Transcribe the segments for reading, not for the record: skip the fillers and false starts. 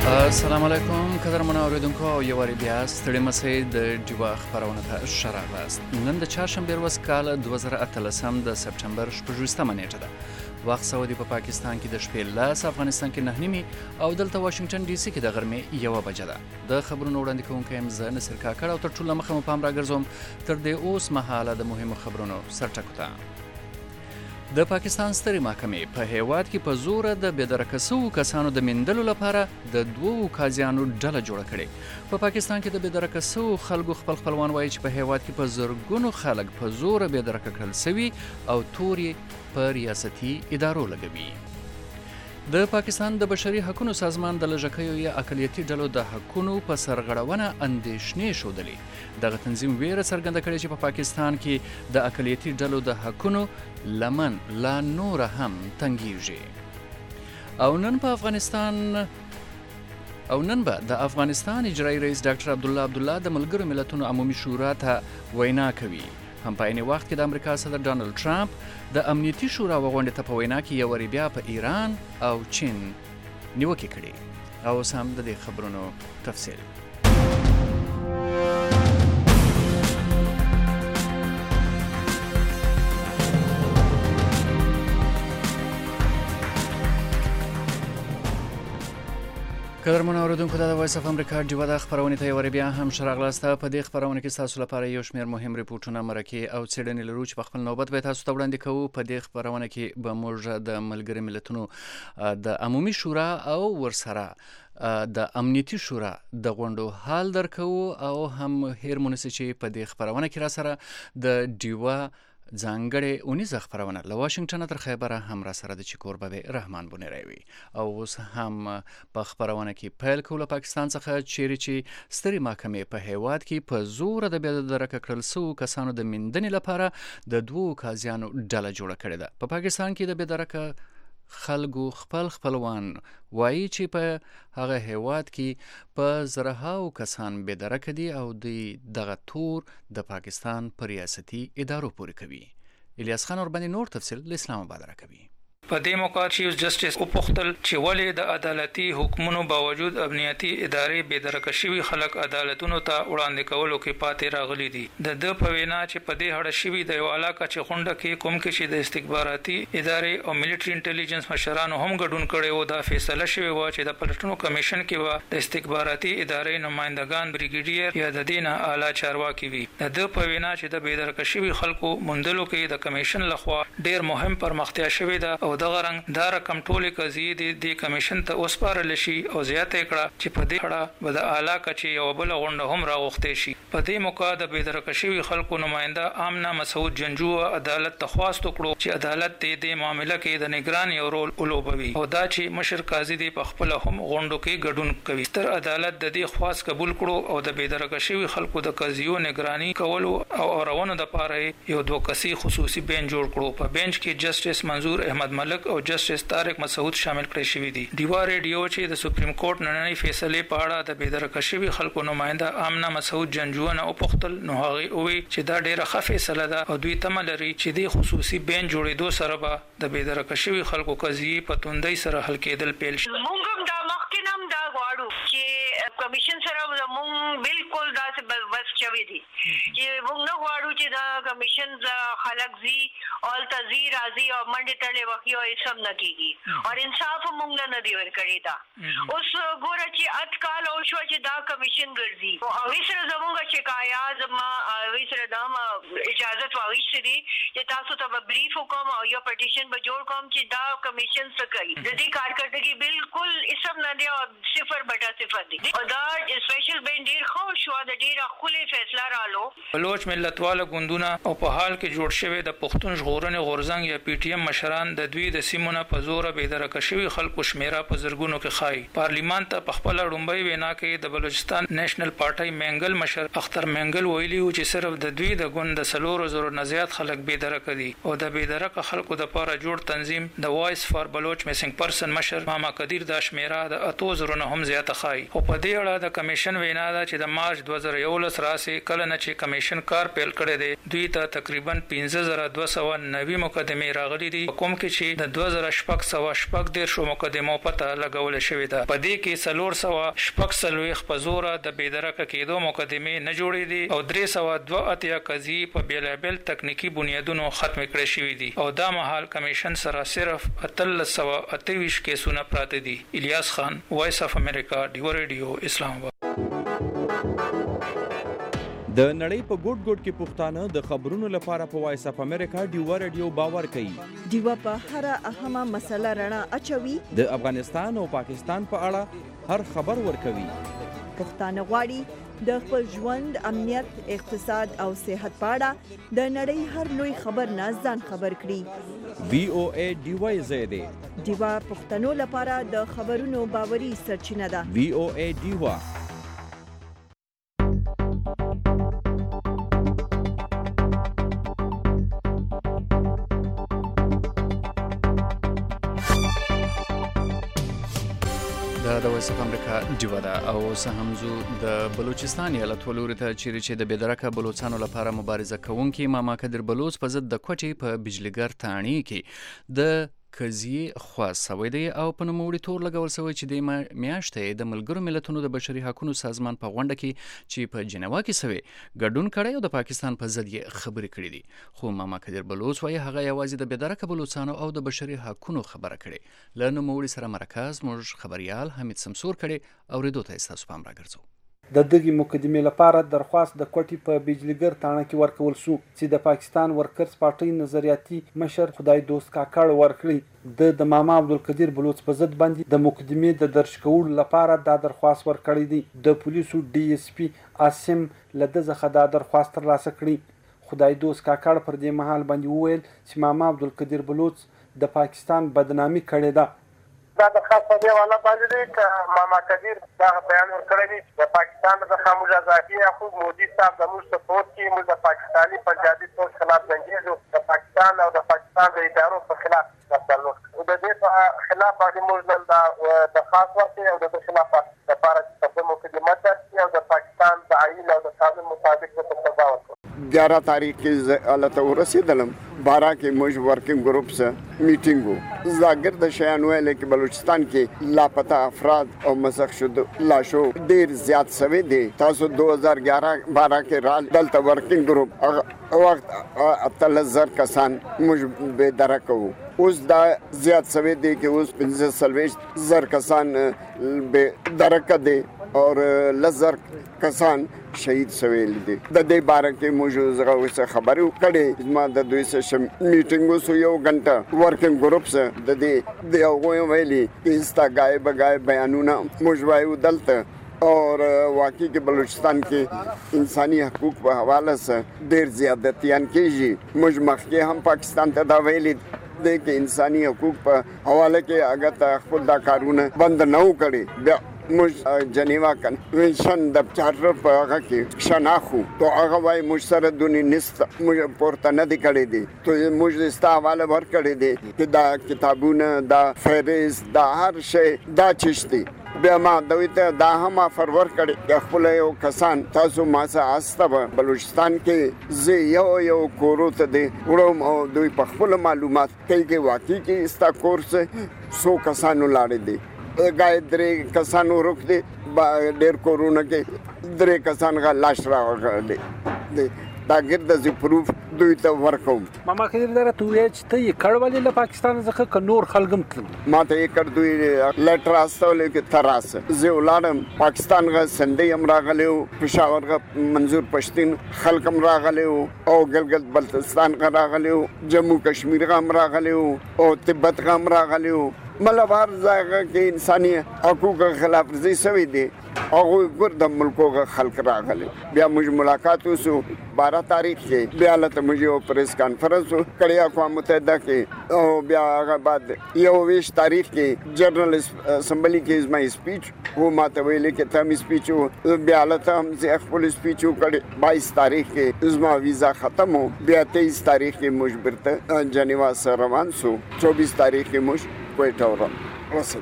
السلام علیکم قدرمن اوریدونکو او یو واری بیا ستړي مسئ د ډیوا خبرونه ته ښه راغلاست. نن د چهارشنبې ورځ کال 2018 د سپټمبر 28مه نیټه ده. وخت سعودي په پاکستان کې د شپې لاس، افغانستان کې 9 او دلته واشنگټن ډي سي کې د غرمې 1 بجه ده. د خبرونو وړاندې کوونکی یم زه نصر کاکړ او تر ټولو مخه مو پام راګرځوم تر دې اوس مهاله د مهمو خبرونو سرټکو ته. د پاکستان سترې محکمې په هیواد کې په زوره د بېدرکه شوو کسانو د میندلو لپاره د 2 قاضیانو ډله جوړه کړې. په پاکستان کې د بېدرکه شوو خلکو خپلوان وایي چې په هیواد کې په زرګونو خلک په زوره بېدرکه کړل شوي او تور یې په ریاستي ادارو لګوي. د پاکستان د بشري حقوقو سازمان د لږکیو یا اقلیتي ډلو د حقوقو په سرغړونه اندېښنې ښودلې. دغه تنظیم ویره څرګنده کړې چې په پاکستان کې د اقلیتي ډلو د حقوقو لمن لا نور هم تنګیږي. او نن به د افغانستان اجرایي رئیس ډاکټر عبدالله د ملګرو ملتونو عمومي شورا ته وینا کوي. هم په عین وخت کې د امریکا صدر ډانلډ ټرمپ د امنیتي شورا غونډې ته په وینا کې یو وری بیا په ایران او چین نیوکې کړې. او اوس هم د دې خبرونو تفصیل. قدرمن اوریدونکو د وایس اف امریکا ډیوا د خبرونه ته یو بیا هم شراغلاسته. په دې خبرونه کې تاسو لپاره یو شمېر مهم ریپورتونه مرکه او څېړنې لرو چې په خپل نوبت به تاسو ته وړاندې کوو. په دې خبرونه کې به موږ د ملګرو ملتونو د عمومي شورا او ورسره د امنیتي شورا د غونډو حال درکو او هم هیر مونږ چې په دې خبرونه کې را سره د ډیوا ځانګړې اونیزه خبرونه له واشنگټن تر خیبره هم را سره د چیکوربه رحمان بونیروي. او اوس هم په خبرونه کې پیل کوله پاکستان څخه چیرې چې سترې محکمې په هیواد کې په زور د بېدرکه کړل شوو کسانو د میندنې لپاره د 2 قاضیانو ډله جوړه کړې ده. په پاکستان کې د بېدرکه خلکو خپلوان وایي چې په هغه هیواد کې په زرهاو کسان بېدرکه دي او دغه تور د پاکستان په ریاستي ادارو پورې کوي. الیاس خان ورباندې نور تفصیل له اسلام آباد راکوي. په دې موقع چیف جسټس او پختل چې ولې د عدالتي حکمونو باوجود امنیتي ادارې بېدرکه شوي خلک عدالتونو ته وړاندې کولو کې پاتې راغلي دي. د په وینا چې په دې هړه شوي د یو علاقه چې خونډه کې کوم کې چې د استخباراتي ادارې او ملټري انټيليجنس مشرانو هم ګډون کړي او دا فیصله شوی و چې د پلټنو کمیشن کې و د استخباراتي ادارې نمائندگان بریګیډیر یا د دینه اعلی چارواکي وي. د په وینا چې د بېدرکه شوي خلکو موندلو کې د کمیشن لخوا ډیر مهم پرمختیا شوی ده او دغه رنګ دا رقم ټولې قضیې د کمیشن ته وسپارل شي او زیاته کړه چې په دې اړه به د اعلی کچې یو بل غونډه هم راغوښتې شي. په دې موقع د بېدرکه شوي خلکو نماینده آمنه مسعود جنجو عدالت ته خواست وکړو چې عدالت دې معاملې کې د نگران یو رول ولوبوي او دا چې مشر قاضي دې په خپل هم غونډو کې ګډون کوي. ستر عدالت د دې خواست قبول کړو او د بېدرکه شوي خلکو د قضیو نگرانی کولو او اورونو د پاره یو 2 کسي خصوصي بینچ جوړ کړو. په بینچ کې جسټس منظور احمد ملک او جسټس طارق مسعود شامل کړي شوی دي. ډیوا ریډیو چې د سپریم کورټ نننۍ فیصله په اړه د بېدرکه شوي خلکو نماینده آمنه مسعود جنجوونه او پختل نو هغه وی چې دا ډیره ښه فیصله ده او دوی تمه لري چې د خصوصي بینچ جوړېدو سره به د بېدرکه شوي خلکو قضیې په توندۍ سره حل کېدل پیل شي. موږ هم دا مخکې دا غواړو چې کمیشن سره موږ بالکل داسې بس چوي دي چې موږ نه غواړو چې دا کمیشن خلک زی اول تزی راضی او منډه تړلې وخی او سم نه کیږي او انصاف موږ نه دی ورکړی دا. اوس ګوره چې اتکال او شو چې دا کمیشن ګرځي او وسره زموږ شکایات ما وسره دام اجازه واغښتې دي چې تاسو ته بریف وکم او یو پټیشن به جوړ کوم چې دا کمیشن څه کوي. د دې کارکړدګي بالکل اسم نه دی او 0.0 دی او دا سپیشل بینچ ډیر خو شو د ډیره خولي فیصله رالو. بلوچ ملتواله ګوندونه او په حال کې جوړ شوی د پښتون ژغورنې غورځنګ یا پی ټی ایم مشران د دوی د سیمونه په زور بېدرکه شوي خلکو شمیره په زرګونو کې خای. پارلیمان ته په خپل ډومبۍ وینا کې د بلوچستان نېشنل پارټي منګل مشر اختر منګل ویلي و چې صرف د دوی د ګوند د 300 نه زیات خلک بېدرکه دي او د بېدرکه خلکو د لپاره جوړ تنظیم د وایس فار بلوچ میسنګ پرسن مشر ماما قدیر د شمیره د 8000 نه هم زیاته خای. خو په دې اړه د کمیشن وینا ده چې د مارچ 2011 راسي کله نه چې کمیشن کار پیل کړی دی دوی ته تقریبا 15290 مقدمه راغلي دي کوم کې چې د 2600 شو مقدمو پته لګول شوې ده په دې کې 400 په زور د بيدرکه کېدو مقدمه نه جوړې دي او 302 قضیې په بیلابل تکنیکی بنیادونو ختم کړې شوې دي او دا مهال کمیشن سره صرف 328 کیسونه پراته دي. الیاس خان، وایس اف امریکا، ډیو ریډیو، اسلام آباد. د نړۍ په ګوټ ګوټ کې پښتانه د خبرونو لپاره په وایس اف امریکا ډیو ریډیو باور کوي. ډیو په هر اهمه مسله رڼا اچوي. د افغانستان او پاکستان په اړه هر خبر ورکوي. پښتانه غواړي د خپل ژوند، امنیت، اقتصاد او صحت په اړه د نړۍ هر لوی خبر نه ځان خبر کړي. VOA ډیو زیاده ډیو پښتنو لپاره د خبرونو باوري سرچینه ده. VOA ډیو. د وایس اف امریکا ډیو ده او سهمزو د بلوچستان ایالت ولوري ته چې د بيدرکه بلوچستانو لپاره مبارزه کوونکي ماما قدر بلوچ په ضد د کوټي په بجلیګر تانی کې د قضیې خاصوي دی او په نوموړي تور لګول شوی چې د میاشتې د ملګرو ملتونو د بشري حقوقو سازمان په غونډه کې چې په جنیوا کې شوی ګډون کړی او د پاکستان په ضد یې خبرې کړې دي. خو ماما قدر بلوچ وايي هغه یوازې د بيدرکه بلوچستانو او د بشري حقوقو خبره کړې. له نوموړي سره مرکز موږ خبريال حمید سمسور کړي او ریدو ته تاسو پام راګرځو. د دغه مقدمې لپاره درخواست د کوټي په بجلیګر تانه کې ورکول شو چې د پاکستان ورکرز پارټي نظریاتي مشر خدای دوست کاکړ ورکړي د ماما عبدالقدیر بلوچ په ضد باندې د مقدمې د درج کولو لپاره دا درخواست ورکړی دی. د پولیسو DSP عاصم لدزخه دا درخواست ترلاسه کړی. خدای دوست کاکړ پر دې مهال باندې وویل چې ماما عبدالقدیر بلوچ د پاکستان بدنامي کړې ده. دا د خاصه دیواله باندې دی چې ماما قدیر دا بیان ورکړی دی د پاکستان د خاموش ازادي خو مودي صاحب د موږ سپورټ کې موږ د پاکستاني پنجابي فوج خلاف جنګیږو د پاکستان او د پاکستان د ادارو په خلاف درلود او د دې په خلاف باندې موږ نن د خاص وخت او د خلاف لپاره چې په مقدمه ده او د پاکستان د عین او د قانون مطابق په سزا ورکړو. 11 तारीख के अलता रसीदलम 12 के मुझ वर्किंग ग्रुप से मीटिंग हो जागिर शयान हुए कि बलूचिस्तान के लापता अफराद और मसक शुद्ध लाशों देर ज्यादा सवे दे तासो 2011-12 के राल दलता वर्किंग ग्रुप वक्त अतलजर कसान मुझ बेदरक हो उस दा ज्यादा सवे दे कि उस 15 सलवेश जर कसान बेदरक दे और लजर कसान शहीद सवेल दي د دې باره کې موږ زغه خبرو کړي ما د دوی سره میټینګ وسو یو غنټه ورکینګ گروپ سره د دې د یو ویلي انستا غایب بیانونه موږ وایو دلته اور واقعي کې بلوچستان کې انساني حقوق په حواله سره ډېر زیادتيان کېږي موږ مخکې هم پاکستان ته دا ویلي د انساني حقوق په حواله کې اگر ته خپل دا کارونه بند نه وکړي مش جنیوا کنونشن د چارټر په هغه کې شناخو تو هغه وای مش سره دونی نست مش پورته نه دی کړی دی ته مش استا حواله ور کړی دی چې دا کتابونه دا فهرست دا هر شی دا چشتي بیا ما دوی ته دا هم فرور کړی خپل یو کسان تاسو ما سره استه بلوچستان کې زه یو کورو ته دی وړم او دوی په خپل معلومات کوي چې واقعي کې استا کورس 100 کسانو لاړ دي गाय दरे कसानो रुक दे डेर कोरोना के दरे कसान का लाश रावले दे दागिर द proof دوی ته ورکوم ماما کړي لره تو یې ته کړولې له پاکستان څخه ک نور خلګم ما ته یې کړ دوی لیټر استول کې تراس زه ولادم پاکستان غا سندې هم راغلو پېښور غا منظور پښتون خلکم راغلو او ګلګت بلتستان غا راغلو جموں کشمیر غا راغلو او تبت غا راغلو مطلب هر ځای کې انساني حقوق خلاف ورزي شوی دی او ګور د ملکو خلک راغلي بیا موږ ملاقات وسو 12 تاریخ کې بیا لته موږ پریس کانفرنس کړی اقوام متحده کې او بیا هغه بعد یو 20 تاریخ کې جنرال اسمبلی کې از مای سپیچ هو ماته ویل کې تم سپیچ بیا لته هم زه خپل سپیچ کړی 22 تاریخ کې از ما ویزا ختم هو بیا 23 تاریخ کې موږ برته جنیوا سره روان سو 24 تاریخ کې موږ کوټه ورسېد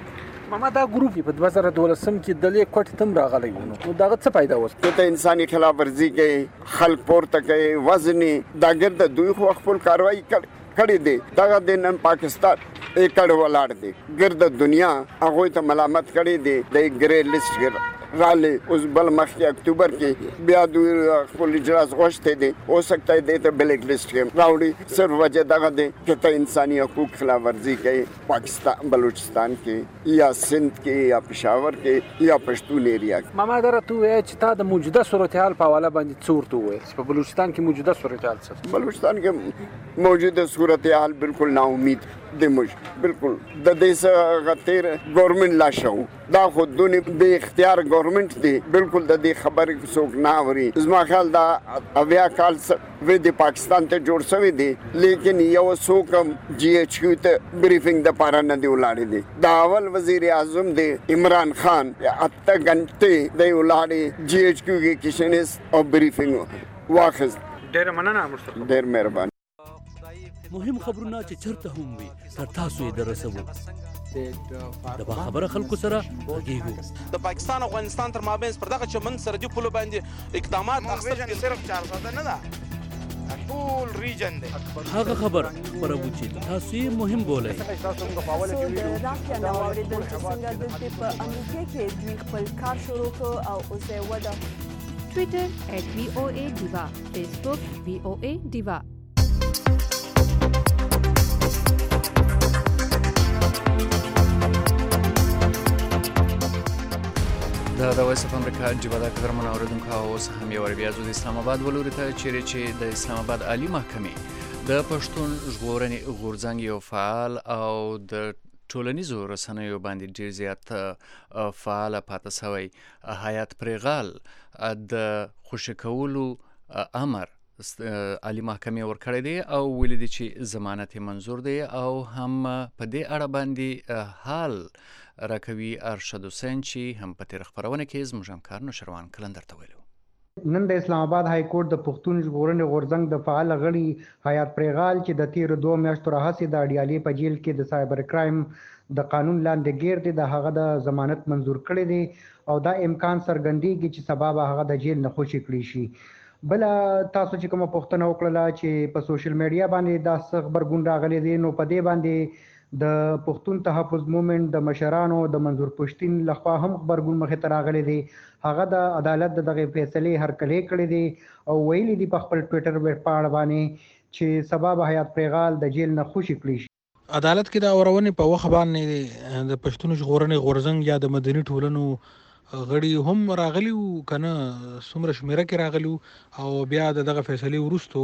ماما دا ګروپ په 2012 کې د لیک کوټ تم راغلی نو دا څه فائدہ وس ته انساني خلاف ورزي کوي خلک پورته کوي وزني دا ګرد دوی خو خپل کاروایی کړی دی دا د نن پاکستان ایکړ ولاړ دی ګرد دنیا هغه ته ملامت کړی دی د ګری لیست رالی اوس بل مخکې اکتوبر کې بیا دوی خپل اجلاس غوښتی دی هو سکتا دی ته بلیک لیست کې راوړي صرف وجه دغه دی چې ته انساني حقوق خلاف ورزي کوي پاکستان بلوچستان کې یا سندھ کې یا پشاور کې یا پښتون ایریا کې ماما دا راته وایي چې تا د موجوده صورتحال په حواله باندې څه ورته ووایي په بلوچستان کې موجوده صورتحال څه بلوچستان کې موجوده صورتحال بالکل ناامید دی موږ بالکل د دې څخه غتیر ګورنمنت لا شو دا خود دونی به اختیار ګورنمنت دی بالکل د دې خبرې څوک نه اوري زما خیال دا اویا کال وې د پاکستان ته جوړ شوی دی لیکن یو څوک جی ایچ کیو ته بریفینګ د پاره نه دی ولاړی دی دا اول وزیر اعظم دی عمران خان اته غنټه دی ولاړی جی ایچ کیو کې کشنس او بریفینګ واخذ ډېر مننه مشتاق ډېر مهرباني مهم خبرونه چې چرته هم وي تر تاسو یې درسوو د باخبره خلکو سره غږیږو د پاکستان او افغانستان تر مابین پر دغه چمن سرحدي پولو باندې اقدامات اخیستل صرف 400 نه ده ټول ریجن دی هغه خبر خبرو چې تاسو یې مهم بولئ د راکیا نو اوریدل چې څنګه د په امریکا کې دوی خپل کار شروع کړ او اوس یې ودا ټوئیټر @VOA Diva فیسبوک VOA Diva د وایس اف امریکا جبهه د قدرمنو اوریدونکو اوس هم یو بیا د اسلام آباد ولوري ته چې د اسلام آباد عالی محکمې د پښتون ژغورنې غورځنګ یو فعال او د ټولنیزو رسنیو باندې ډیر زیات فعال پاتې شوی حیات پریغال د خوشی کولو امر عالی محکمې ورکړی دی او ویلي دی چې ضمانت منظور دی او هم په دې اړه باندې حال راکوي ارشد حسین چې هم په تیر خبرونه کې زموږ همکار نوشروان کلندر ته ویلو نن د اسلام آباد های کورټ د پښتون ژغورنې غورځنګ د فعال غړي حیات پریغال چې د تیر 2 میاشتو راهیسې د اډیالي په جیل کې د سایبر کرائم د قانون لاندې گیر دي د هغه د ضمانت منظور کړی دی او دا امکان څرګندېږي چې سبب هغه د جیل نه خوشی کړی شي بل تاسو چې کوم پښتنه وکړه چې په سوشل میډیا باندې دا خبرګون راغلی دی نو په دې باندې د پښتون تحفظ موومېنټ د مشرانو د منظور پښتين لخوا هم خبرګون مخې ته راغلی دی هغه د عدالت دغه فیصله هرکلې کړې دي او ویلي دي په خپل ټوئیټر پاڼه باندې چې سبب حیات پریغال د جیل نه خوشی کړی شي عدالت کې د اورونې په وخت باندې د پښتون ژغورنې غورځنګ یا د مدني ټولنو غړي هم راغلی وو کنه څومره شمیره کې راغلی او بیا دغه فیصله ورستو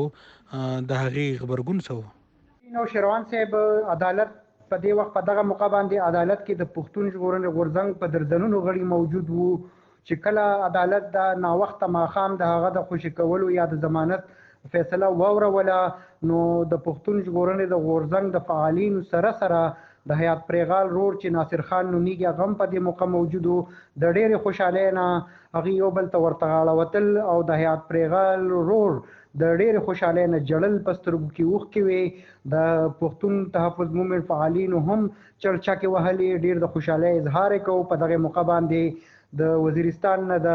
د هغې خبرګون سو نو شروان صاحب عدالت په دې وخت په دغه موقع باندې عدالت کې د پښتون ژغورنې غورځنګ په درځنونو غړي موجود وو چې کله عدالت د ناوخته ماښام د هغه د خوشی کولو یا د ضمانت فیصله ووروله نو د پښتون ژغورنې د غورځنګ د فعالین سره د حیات پریغال رور چې ناصر خان نونیګا غم په دې موقع موجودو د ډېر خوشاله نه هغه یو بل ته ورته غاړه وتل او د حیات پریغال رور د ډېر خوشاله نه جړل پسترګو کې وښ کې وي د پښتون تحفظ موومېنټ فعالین هم چرچا کې وهلي ډېر د خوشاله اظهار کوي په دغه موقع باندې د وزیرستان نه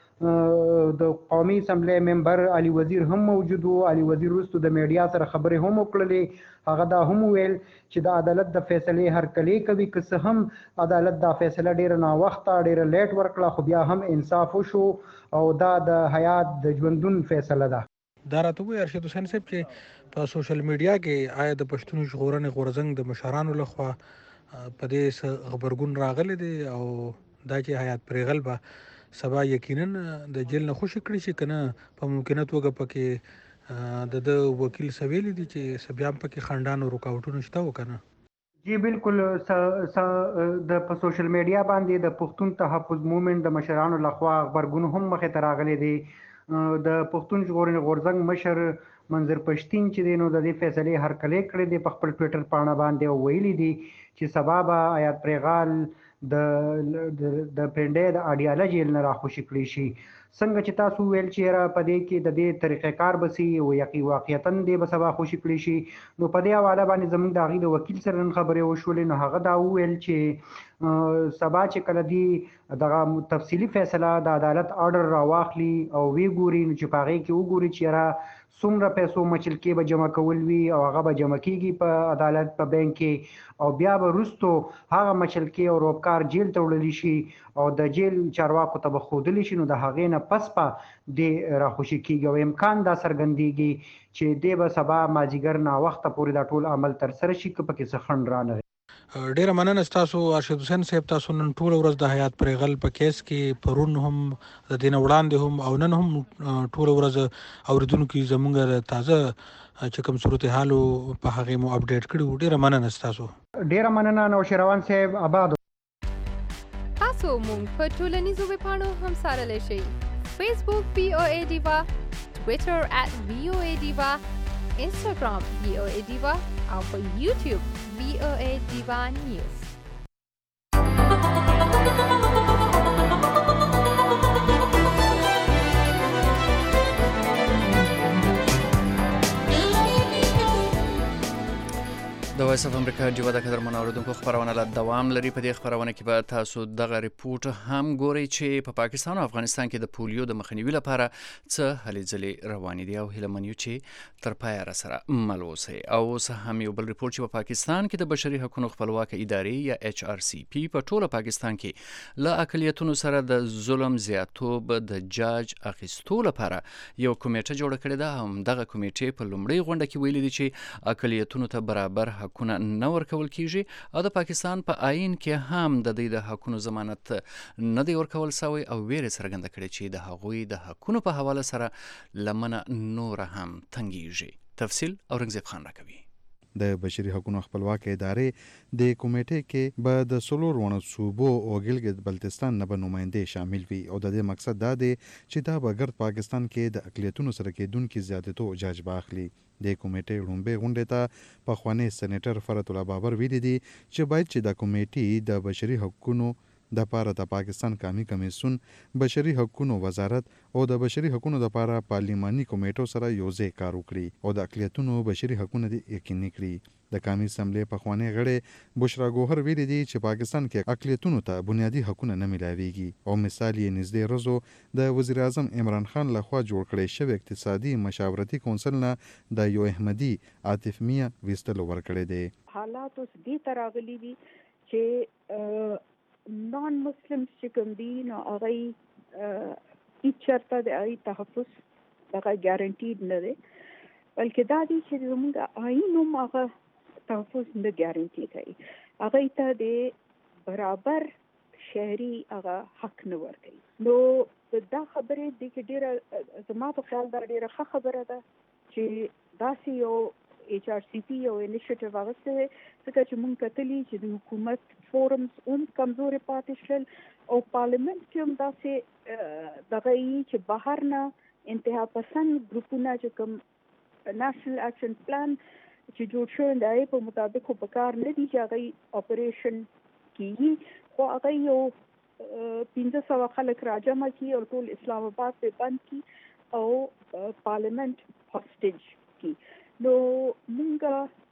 د قومي اسمبلی ممبر علي وزیر هم موجود وو علي وزیر وروسته د میډیا سره خبرې هم وکړلې هغه دا هم ویل چې د عدالت د فیصلې هرکلې کوي که څه هم عدالت دا فیصله ډېره ناوخته ډېره لیټ ورکړه خو بیا هم انصاف وشو او دا د حیات د ژوندون فیصله ده دا راته وایي ارشد حسین صاحب چې په سوشل میډیا کې آیا د پښتون ژغورنې غورځنګ د مشرانو لخوا په دې خبرګون راغلی دی او دا چې حیات پریغل به سبا یقینا د جیل نه خوشی کړی شي کنه په ممکنه توګه پکې د وکیل سویل دي چې سبيام پکې خندانو رکاوټونه شته وکنه جی بالکل د په سوشل میډیا باندې د پښتون تحفظ موومېنټ د مشرانو لخوا خبرګون هم مخې ته راغلي دي د پښتون ژغورنې غورځنګ مشر منظر پښتين چې دینو د دې فیصله هرکلې کړې دي په خپل ټوئیټر پاڼه باندې ویلي دي چې سبب حیات پریغال د پنډې د اډیاله جیل نه راخوشي کړی شي څنګه چې تاسو ویل چې را پدې کې د دې طریقې کار بسي او واقعیتاً دې به سبا خوشي کړی شي نو په دې حواله باندې زموږ د هغې د وکیل سره نن خبرې وشولې نو هغه دا وویل چې سبا چې کله دې دغه تفصیلي فیصله د عدالت آرډر راواخلي او وی ګوري نو چې په هغې کې وګوري چې را څومره پیسو مچلکې به جمع کول وي او هغه به جمع کېږي په عدالت په بینک کې او بیا به وروستو هغه مچلکې او روبکار جیل ته وړلی شي او د جیل چارواکو ته به ښودلی شي نو د هغې نه پس به دې راخوشي کېږي او امکان دا څرګندېږي چې دې به سبا مازدیګر ناوخته پورې دا ټول عمل ترسره شي که پکې څه خنډ رانغی. ډیره مننه ستاسو ارشد حسین صاحب. تاسو نن ټوله ورځ د حیات پرېغل په کیس کې پرون هم د دې نه وړاندې هم او نن هم ټوله ورځ اورېدونکي زموږ تازه چې کوم صورتحال په هغې مو اپډیټ کړي وو. ډیره مننه ستاسو. ډیره مننه نوشیروان صاحب. آباد. تاسو مونږ په ټولنیزو ویبپاڼو هم څارلی شئ. فیسبوک VOA ډیوا، ټویټر @VOA ډیوا، انسټاګرام VOA ډیوا او په یوټیوب VOA ډیوا نیوز. د وایس اف امریکا ډیوا د قدرمنو اوریدونکو خبرونه لا دوام لري. په دې خبرونه کې به تاسو دغه ریپورت هم ګورئ چې په پاکستان او افغانستان کې د پولیو د مخنیوي لپاره څه هلې ځلې روانې دي او هیله من یو چې تر پایه راسره مل اوسئ. او اوس هم یو بل ریپورت چې په پاکستان کې د بشري حقوقو خپلواکه ادارې یا HRCP په ټوله پاکستان کې له اقلیتونو سره د ظلم زیاتوب د جاج اخیستو لپاره یو کمیټه جوړه کړې ده. همدغه کمیټې په لومړۍ غونډه کې ویلي دي چې اقلیتونو ته برابر حقونه نه ورکول کیږي او د پاکستان په آئین کې هم د دې د حقونو ضمانت نه دی ورکول شوی او ویره څرګنده کړې چې د هغوی د حقونو په حواله سره لمنه نور هم تنګیږي. تفصیل اورنګزیب خان راکوي. د بشري حقوقو خپلواکه ادارې د کمیټې کې به د څلور ونه صوبو او ګلګت بلتستان نه به نماینده شامل وي او د دې مقصد دا دی چې دا به ګرد پاکستان کې د اقلیتونو سره کېدونکي زیاتېدو جاج باخلي. د کمیټې لومړۍ غونډې ته پخوانی سېنیټر فرت الله بابر ویلي دي چې باید چې د کمیټې د بشري حقوقو د پاره د پاکستان قومي کمیسیون، بشري حقوقو وزارت او د بشري حقوقو د پاره پارلیماني کمیټو سره یوځای کار وکړي او د اقلیتونو بشري حقوقو یقیني کړي. د قومي اسمبلی پخوانی غړي بشرا ګوهر ویلي دي چې پاکستان کې اقلیتونو ته بنیادی حقوق نه ملاويږي او مثال یې نږدې ورځو د وزیر اعظم عمران خان لخوا جوړ کړی شوی اقتصادي مشاورتي کونسل نه د یو احمدي عاطف میا ویستلو ورکړی دی. حالات اوس دې تراغلي دي چې نان مسلمز چې کوم دي نو هغه هیڅ چرته د تحفظ دغه ګارانټیډ نه دی، بلکې دا دی چې زموږ آئین هم هغه تحفظ نه ګارانټي کوي. هغه ته د برابر شهري هغه حق نه ورکوي. نو دا خبرې د کې ډیره زما په خیال دا ډیره ښه خبره ده چې داسې یو HRCP یو انیشیټیو واغسته ځکه چې مونږ کتلی چې د حکومت فورمز هم کمزوري پاتې شول او پارلیمنت کې هم داسې دغه چې بهر نه انتها پسند ګروپونه چې کوم نېشنل اکشن پلان چې جوړ شوی دی په مطابق خو په کار نه دي چې هغه اپریشن کیږي، خو هغه یو 1500 خلک راجمع کی او ټول اسلام آباد په بند کی او پارلیمنت هوسټیج کی. نو مونږه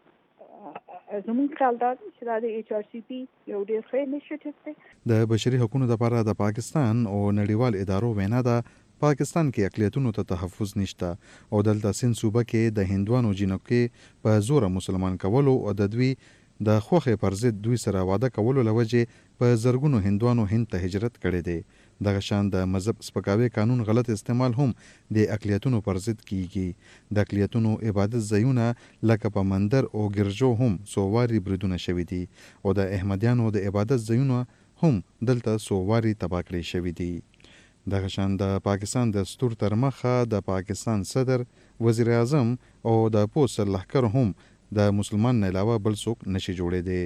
زموږ خیال دا چې دا د HRCP یو ډېر ښه انیشیټیو دی. د بشري حقوقو لپاره د پاکستان او نړیوال ادارو وینا ده پاکستان کې اقلیتونو ته تحفظ نشته او دلته سند صوبه کې د هندوانو جنوب کې په زور مسلمان کولو او د دوی د خوخه پر ضد دوی سره واده کولو لوجه په زرګونو هندوانو هند ته هجرت کړي دي. دغه شان د مذهب سپکاوي قانون غلط استعمال هم د اقلیتونو پر ضد کیږي. د اقلیتونو عبادت ځایونه لکه په مندر او ګرجو هم سوواري بریدونه شوي دي او د احمدیانو د عبادت ځایونه هم دلته سوواري تباه کړي شوي دي. دغه شان د پاکستان د دستور تر مخه د پاکستان صدر، وزیر اعظم او د پولیس لښکر هم د مسلمان نه علاوه بل څوک نشي جوړېدی.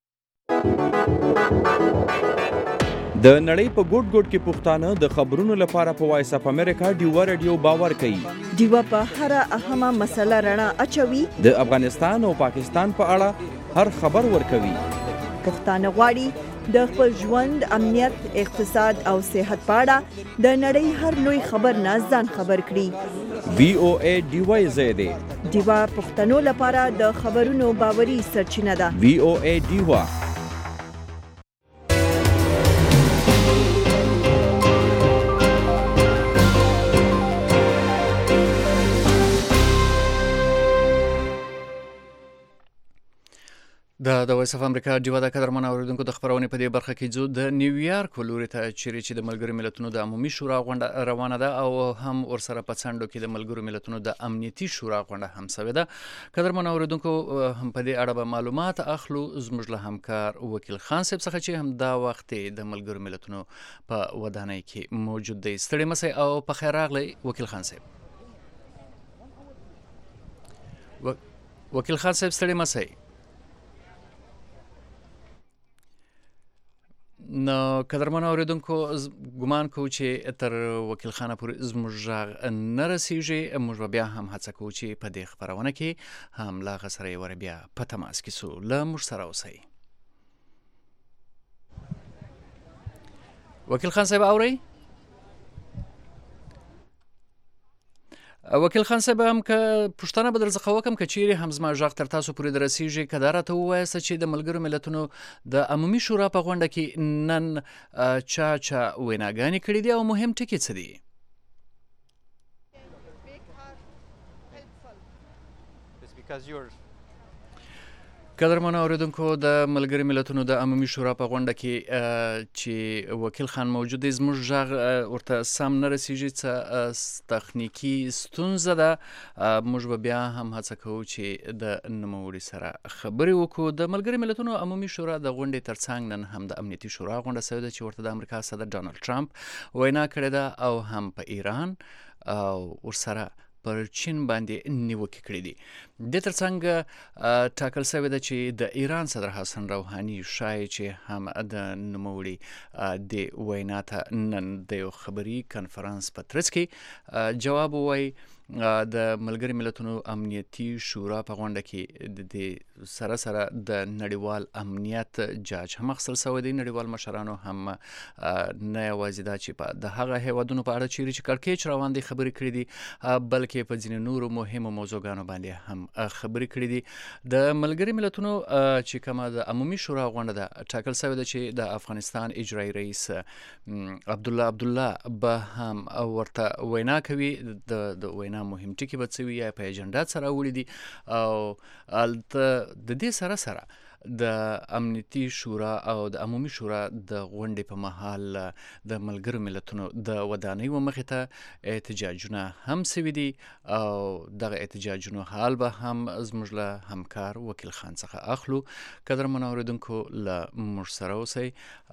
د نړۍ په ګوټ ګوټ کې پښتانه د خبرونو لپاره په وایس اف امریکا ډیوا رادیو باور کوي. ډیوا په هر اهمه مسله رڼا اچوي. د افغانستان او پاکستان په اړه هر خبر ورکوي. پښتانه غواړي د خپل ژوند، امنیت، اقتصاد او صحت په اړه د نړۍ هر لوی خبر نه ځان خبر کړي. VOA ډیوای زیاده ډیوا پښتنو لپاره د خبرونو باوري سرچینه ده. VOA ډیوا. د وایس اف امریکا ډیوا د قدرمن اوریدونکو د خبرونې په دې برخه کې ځو د نیویارک ولوري ته چیرې چې د ملګرو ملتونو د عمومي شورا غونډه روانه ده او هم ورسره په څنډو کې د ملګرو ملتونو د امنیتي شورا غونډه هم شوې ده. قدرمن اوریدونکو هم په دې اړه به معلومات اخلو زموږ له همکار وکیل خان صاحب څخه چې هم دا وخت د ملګرو ملتونو په ودانۍ کې موجود دی. ستړي مسئ او په خیر راغلی وکیل خان صاحب. وکیل خان صاحب ستړي مسئ. نو قدرمن اوریدونکو ګمان کوو چې تر وکیل خانه پورې زموږ غږ نه رسیږي. موږ به بیا هم هڅه کوو چې په دې خپرونه کې هم له هغه سره یې بیا په تماس کې سو. له موږ سره اوسئ. وکیل خان صاحب اورئ؟ وکیل خان صاحب هم که پوښتنه به درڅخه وکړم که چیرې هم زما غږ تر تاسو پورې دررسیږي، که دا راته ووایاست چې د ملګرو ملتونو د عمومي شورا په غونډه کې نن چا ویناګانې کړي دي او مهم ټکي څه دي؟ قدرمن اوریدونکو د ملګرو ملتونو د عمومي شورا په غونډه کې چې وکیل خان موجود دی زموږ غږ ورته سم نه رسیږي، څه تخنیکي ستونزه ده. موږ به بیا هم هڅه کوو چې د نوموړي سره خبرې وکړو. د ملګرو ملتونو عمومي شورا د غونډې ترڅنګ نن هم د امنیتي شورا غونډه شوې ده چې ورته د امریکا صدر ډانلډ ټرمپ وینا کړې ده او هم په ایران او ورسره پر چین باندې نیوکې کړې دي. د ترڅنګ ټاکل شوې ده چې د ایران صدر حسن روحاني شایي چې هم د نوموړي د وینا ته نن د یو خبري کنفرانس په ترڅ کې جواب ووایي. د ملګرو ملتونو امنیتي شورا په غونډه کې د سره سره د نړیوال امنیت جاج هم اخیستل شوی دی. نړیوال مشرانو هم نه یوازې دا چې د هغه هیوادونو په اړه چیرې چې کړکېچ روان دی خبرې کړې دي، بلکې په ځینې نورو مهمو موضوعګانو باندې هم خبرې کړې دي. د ملګرو ملتونو چې کومه د عمومي شورا غونډه ده ټاکل شوې ده چې د افغانستان اجرایي رئیس عبدالله به هم ورته وینا کوي. د وینا مهم ټکي به څه وي یا په اجنډا سره وړي دي او د دې سره سره د امنیتي شورا او د عمومي شورا د غونډې په مهال د ملګرو ملتونو د ودانۍ مخې ته احتجاجونه هم شوي دي او دغه احتجاجونو حال به هم زموږ له همکار وکیل خان څخه اخلو. قدرمن اوریدونکو له موږ سره اوسئ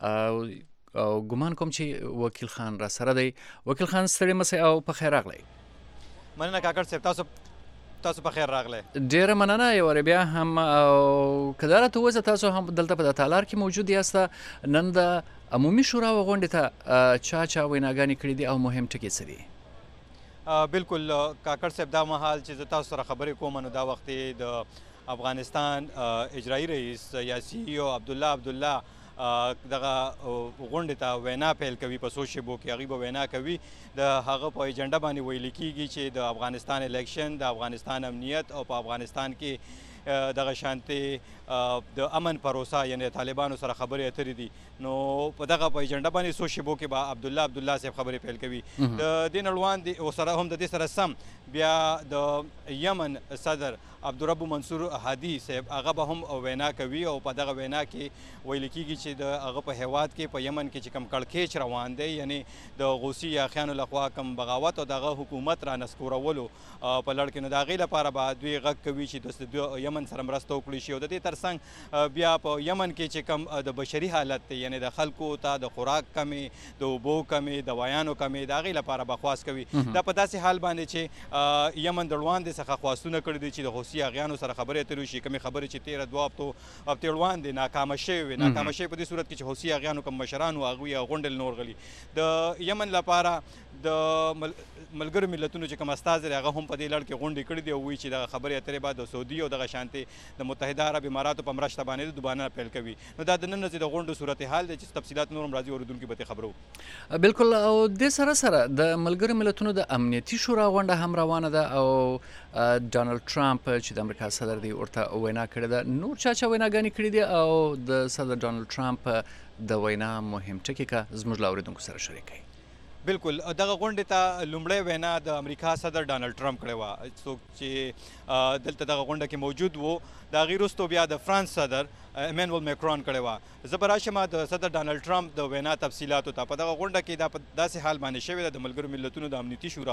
او ګمان کوم چې وکیل خان را سره دی. وکیل خان ستړي مسئ او په خیر راغلی. مننه کاکړ صاحب، تاسو په خیر راغلی. ډیره مننه. یو بیا هم او که دا راته ووایاست تاسو هم دلته په تالار کې موجود یاست، نن د عمومي شورا غونډې ته چا ویناګانې کړي دي او مهم ټکي څه دي؟ بالکل کاکړ صاحب، دا مهال چې زه تاسو سره خبرې کوم نو دا وخت د افغانستان اجرایي رئیس یا سی ای او عبدالله دغه غونډې ته وینا پیل کوي په څو شیبو کې. هغوی به وینا کوي د هغه په ایجنډا باندې ویل کېږي چې د افغانستان الیکشن، د افغانستان امنیت او په افغانستان کې دغه شانتې د امن پروسه یعنی طالبانو سره خبرې اترې دي. نو په دغه په ایجنډا باندې څو شیبو کې به عبدالله صاحب خبرې پیل کوي. د دې نه وړاندې سره هم د دې سره سم بیا د یمن صدر عبدالرب منصور هادي صاحب هغه به هم وینا کوي او په دغه وینا کې ویل کېږي چې د هغه په هیواد کې په یمن کې چې کوم کړکېچ روان دی، یعنی د غوثي یاخیانو لخوا کوم بغاوت او دغه حکومت را نسکورولو په لړ کې، نو د هغې لپاره به دوی غږ کوي چې د یمن سره مرسته وکړي شي. او د دې ترڅنګ بیا په یمن کې چې کوم د بشري حالت دی، یعنی د خلکو ته د خوراک کمې، د اوبو کمې، دوایانو کمې، د هغې لپاره به خواست کوي. دا په داسې حال باندې چې یمن د وړاندې څخه خواستونه کړي دي چې د حوثي اغیانو سره خبرې اترې وشي. کومې خبرې چې تېره 2 هفتې وړاندې ناکامه شوې وې، ناکامه شوې په دې صورت کې چې حوثي اغیانو کوم مشران وو هغوی غونډې نور غلي. د یمن لپاره د ملګرو ملتونو چې کوم استازی دی هغه هم په دې لړ کې غونډې کړې دي او وایي چې دغه خبرې اترې به د سعودي او دغه شانتې د متحده عرب امارات مخابراتو په مرسته باندې دوباره پیل کوي. نو دا د نن ورځې د غونډو صورتحال دی چې تفصیلات نور هم راځي اوریدونکو به خبرو. بالکل. او د سره د ملګرو ملتونو د امنیتي شورا غونډه هم روانه ده او ډانلډ ټرامپ چې د امریکا صدر دی ورته وینا کړې ده. نور چا ویناګانې کړې دي او د صدر ډانلډ ټرامپ د وینا مهم ټکي کا زموږ له اوریدونکو سره شریکوي. بالکل دغه غونډې ته لومړی وینا د امریکا صدر ډانلډ ټرمپ کړې وه. څوک چې دلته دغه غونډه کې موجود وو د هغې وروستو بیا د فرانس صدر ایمانوئل میکرون کړې وه. زه به راشم د صدر ډانلډ ټرمپ د وینا تفصیلاتو ته. په دغه غونډه کې دا په داسې حال باندې شوې ده د ملګرو ملتونو د امنیتي شورا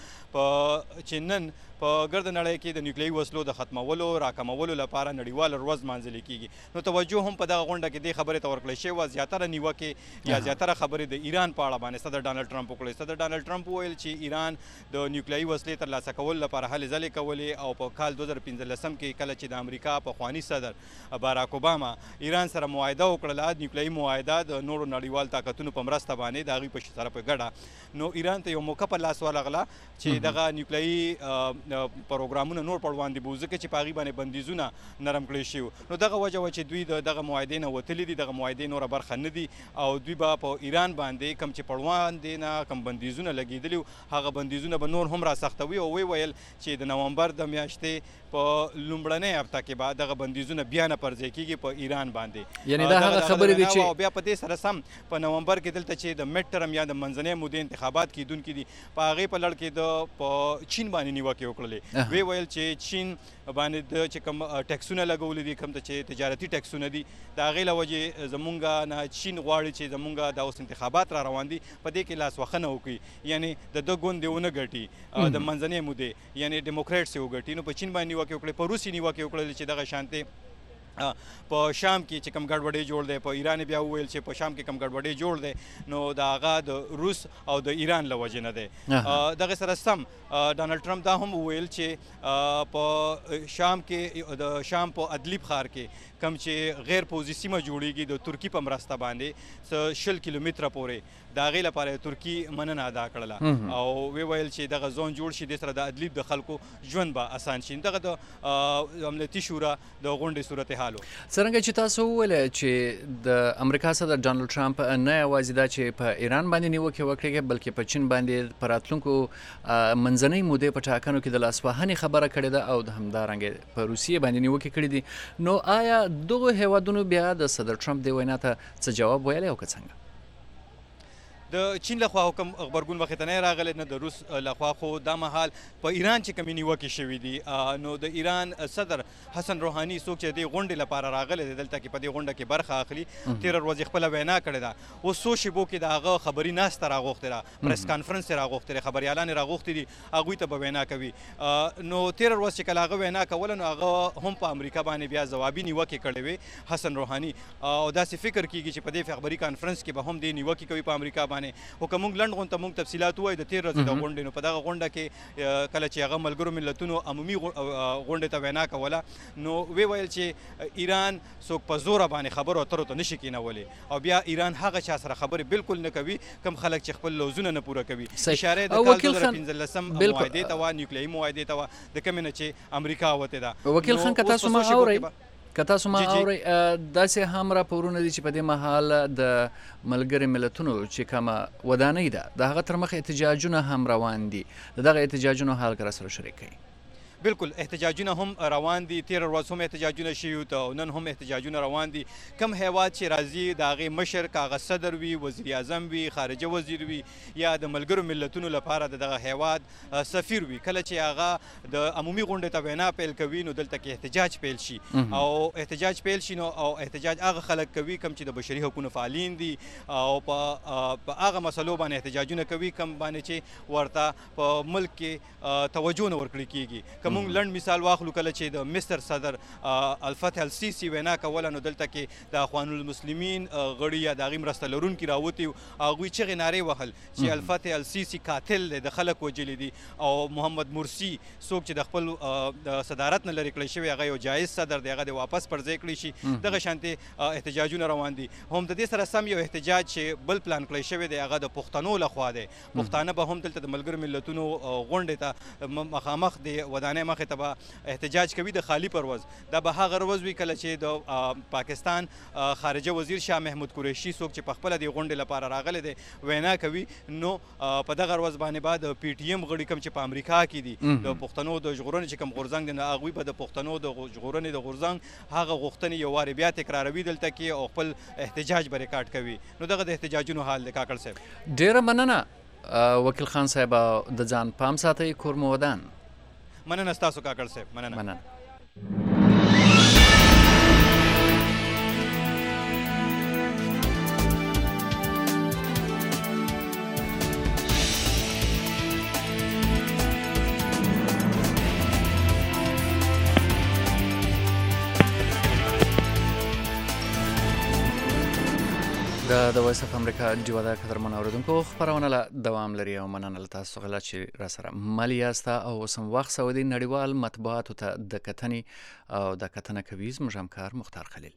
غونډه چې نن په ګرد نړۍ کې د نیوکلیري وسلو د ختمولو راکمولو لپاره نړیواله ورځ لمانځل کېږي. نو توجه هم په دغه غونډه کې دې خبرې ته ورکړل شوې وه. زیاتره نیوکې یا زیاتره خبرې د ایران په اړه باندې صدر ډانلډ ټرمپ وکړې. صدر ډانلډ ټرمپ وویل چې ایران د نیوکلیري وسلې ترلاسه کولو لپاره هلې ځلې کولې او په کال 2015 کې کله چې د امریکا پخواني صدر باراک اوباما ایران سره معاهده وکړله نیوکلیري معاهده د نورو نړیوال طاقتونو په مرسته باندې د هغوی په سره په ګډه نو ایران ته یو موقع په لاس ورغله چې دغه نیوکلیري پروګرامونه نور پر وړاندې بوځي چې په هغې باندې بندیزونه نرم کړی شوي. نو دغه وجه وه چې دوی د دغه معاهدې نه وتلي دي. دغه معاهدې نوره برخه نه دي او دوی به په ایران باندې کوم چې پر وړاندې نه کوم بندیزونه لګېدلي هغه بندیزونه به نور هم راسختوي. او ویل چې د نومبر د میاشتې په لومړنۍ هفته کې به دغه بندیزونه بیا نه پرځای کېږي په ایران باندې. یعنې دا هغه خبرې دي چې بیا په دې سره سم په نومبر کې دلته چې د میډ ټرم یا د منځنۍ مودې انتخابات کیدونکي دي په هغې په لړ کې د په چین باندې نیوکې وکړلې. وی ویل چې چین باندې د چې کوم ټیکسونه لګولي دي کوم چې تجارتي ټیکسونه دي د هغې له وجې زمونږ نه چین غواړي چې زمونږ د اوس انتخابات را روان دي په دې کې لاسوهنه وکړي یعنې د ده ګوند یې ونه ګټي د منځنۍ مودې یعنې ډیموکریټس یې وګټي. نو په چین باندې نیوکې وکړې په روس یې نیوکې وکړلې چې دغه شانتې په شام کې چې کوم ګډوډۍ جوړ دی په ایران بیا وویل چې په شام کې کوم ګډوډۍ جوړ دی نو د هغه د روس او د ایران له وجې نه دی. دغه سره سم ډانلډ ټرمپ دا هم وویل چې په شام کې د شام په ادلیب ښار کې کوم چې غیر پوځي سیمه جوړیږي د ترکي په مرسته باندې 10 کیلومتره پورې د هغې لپاره ترکي مننه ادا کړله او ویل چې دغه زون جوړ شي د سره د ادلیب د خلکو ژوند به اسان شي. دغه د امنیتي شورا د غونډې صورتحال و. څرنګه چې تاسو وویل چې د امریکا صدر ډانلډ ټرمپ نه یوازې دا چې په ایران باندې نیوکې وکړې بلکې په چین باندې په راتلونکو منځنۍ مودې په ټاکنو کې د لاسوهنې خبره کړې ده او د همدارنګه په روسیې باندې نیوکې کړې دي. نو آیا دغو هیوادونو بیا د صدر ټرمپ د وینا ته څه جواب ویلی او که څنګه؟ د چین لخوا حکم غبرګون مخې راغلی نه د روس لخوا خو دا مهال په ایران چې کومې نیوکې شوي دي نو د ایران صدر حسن روحاني څوک چې دې غونډې لپاره راغلی دی دلته کې په دې غونډه کې برخه اخلي تېره ورځ خپله وینا کړې ده. اوس څو شېبو کې د هغه خبري ناسته راغوښتې ده پریس کانفرنس یې راغوښتې دی خبریالان یې راغوښتي دي هغوی ته به وینا کوي. نو تېره ورځ چې کله هغه وینا کوله نو هغه هم په امریکا باندې بیا ځوابي نیوکې کړې وې حسن روحاني او داسې فکر کېږي چې په دې خبري کانفرنس کې به هم دې نیوکې کوي په امریکا باندې. خو که موږ لنډ غونډه موږ تفصیلات ووایو د تېر ورځې د غونډې نو په دغه غونډه کې کله چې هغه ملګرو ملتونو عمومي غونډې ته وینا کوله نو ویل چې ایران څوک په زوره باندې خبرو اترو ته نشي کېنولی او بیا ایران هغه چا سره خبرې بالکل نه کوي کوم خلک چې خپل لوزونه نه پوره کوي. اشاره د کال 2015 معاهدې ته وه نیوکلیري معاهدې ته وه د کومې نه چې امریکا وتې ده. وکیل خان که تاسو ما اورئ که تاسو ما اورئ داسې هم راپورونه دي چې په دې مهال د ملګري ملتونو چې کومه ودانۍ ده د هغه تر مخ احتجاجونه هم روان دي. د دغه احتجاجونو حال که راسره شریک کړئ. بالکل احتجاجونه هم روان دي. تېره ورځ هم احتجاجونه شوي ته او نن هم احتجاجونه روان دي. کوم هیواد چې راځي د هغې مشر که هغه صدر وي وزیر اعظم وي خارجه وزیر وي یا د ملګرو ملتونو لپاره د دغه هیواد سفیر وي کله چې هغه د عمومي غونډې ته وینا پیل کوي نو دلته کې احتجاج پیل شي او احتجاج پیل شي نو او احتجاج هغه خلک کوي کوم چې د بشري حقونو فعالین دي او په هغه مسلو باندې احتجاجونه کوي کوم باندې چې ورته په ملک کې توجه نه ورکړل کېږي. موږ لنډ مثال واخلو کله چې د مصر صدر الفتح السیسي وینا کوله نو دلته کې د اخوان المسلمین غړي یا د هغې مرسته لرونکي راوتي هغوی چغې نارې وهل چې الفتح السیسي قاتل دی د خلک وجلي دي او محمد مرسي څوک چې د خپل د صدارت نه لرې کړی شوی هغه یو جایز صدر دی هغه د واپس پر ځای کړی شي. دغه شانتې احتجاجونه روان دي. هم د دې سره سم یو احتجاج چې بل پلان کړی شوی دی هغه د پښتنو لخوا دی. پښتانه به هم دلته د ملګرو ملتونو غونډې ته مخامخ د ودانۍ نه مخې ته به احتجاج کوي د خالی پرواز. دا به هغه ورځ وي کله چې د پاکستان خارجه وزیر شاه محمود قریشي څوک چې پخپله د غونډې لپاره راغلی دی وینا کوي، نو په دغه ورځ باندې به د پی ټي ایم غړي کوم چې په امریکا کې دي د پښتنو د ژغورنې چې کوم غورځنګ دی، نو هغوی به د پښتنو د ژغورنې د غورځنګ هغه غوښتنې یو وارې بیا تکراروي دلته کې او خپل احتجاج به ریکارډ کوي. نو دغه د احتجاجونو حال دی کاکړ صاحب. ډیره مننه وکیل خان صاحب، د ځان پام ساتئ، کور مو ودان. مننه ستاسو کاکړ صاحب، مننه. د وایس اف امریکا ډیوه د قدرمن اوریدونکو خبرونه له دوام لري او مننه له تاسو غلا چې را سره مالي یاسته او سم وخت سعودي نړیوال مطبوعاتو ته د کتنې او د کتنه کوي زموږ همکار مختار خلیل.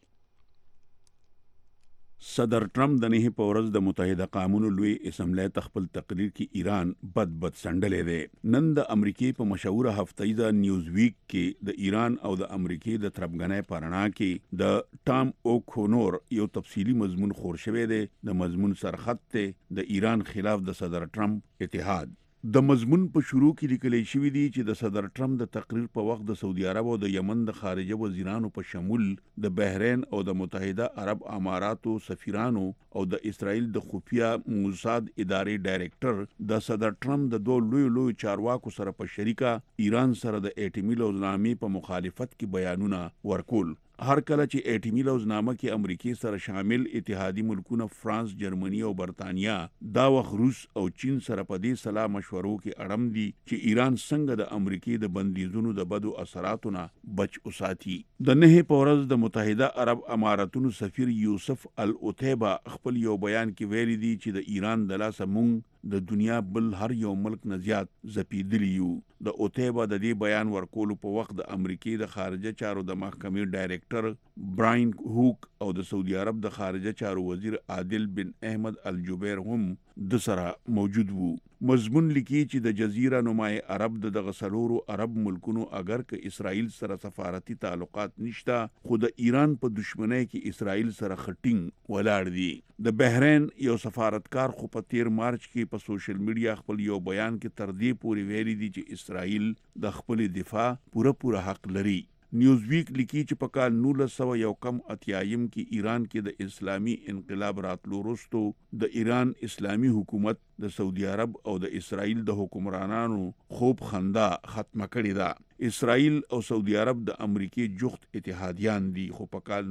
صدر ټرمپ د نه په ورځ د متحده قومونو لوی اسمبلی ته خپل تقریر کې ایران بد سنډلې دی. نن د امریکای په مشهوره هفتهیزه نیوز ویک کې د ایران او د امریکای د تربګنۍ پرانا کې د ټام اوکونور یو تفصیلی مضمون خور شوی دی. د مضمون سرخط ته د ایران خلاف د صدر ټرمپ اتحاد. د مضمون په شروع کې لیکل شوی دی چې د صدر ټرمپ د تقریر په وخت د سعودي عرب او د یمن د خارجه وزیرانو په شمول د بحرین او د متحده عرب اماراتو سفیرانو او د اسرائیل د خفیه موساد ادارې ډایریکټر د صدر ټرمپ د دوه لوی چارواکو سره په شریکه ایران سره د اټومي لوزنامې په مخالفت کې بیانونه ورکول. هر کله چې اټومي لوزنامه کې امریکای سره شامل اتحادی ملکونه فرانس، جرمني او برتانیا دا وخت روس او چین سره په دې سلا مشورو کې اړم دي چې ایران څنګه د امریکای د بندیزونو د بدو اثراتو نه بچ وساتي. د نه په ورځ د متحده عرب اماراتونو سفیر یوسف العتیبه خپل یو بیان کې ویلي دي چې د ایران د لاسه مونږ د دنیا بل هر یو ملک نه زیات زپیدلی یو. د عتیبه د دې بیان ورکولو په وخت د امریکای د خارجه چارو د محکمې ډایریکټر براین هوک او د سعودي عرب د خارجه چارو وزیر عادل بن احمد الجبیر هم د سره موجود وو. مضمون لیکي چې د جزیره نمای عرب دغه سلورو عرب ملکونو اگر که اسرائیل سره سفارتي تعلقات نشته، خو د ایران په دشمنۍ کې اسرائیل سره خټینګ ولاړ دي. د بحرین یو سفارتکار خو په 13 مارچ کې په سوشل میډیا خپل یو بیان کې تر دې پورې ویلي دي چې اسرائیل د خپل دفاع پوره حق لري. نیوز ویک لیکي چې په کال 1980 کې ایران کې د اسلامي انقلاب راتلو وروسته د ایران اسلامي حکومت د سعودي عرب او د اسرائیل د حکمرانانو خوب خندا ختمه کړې ده. اسرائیل او سعودي عرب د امریکای جوخت اتحادیان دي، خو په کال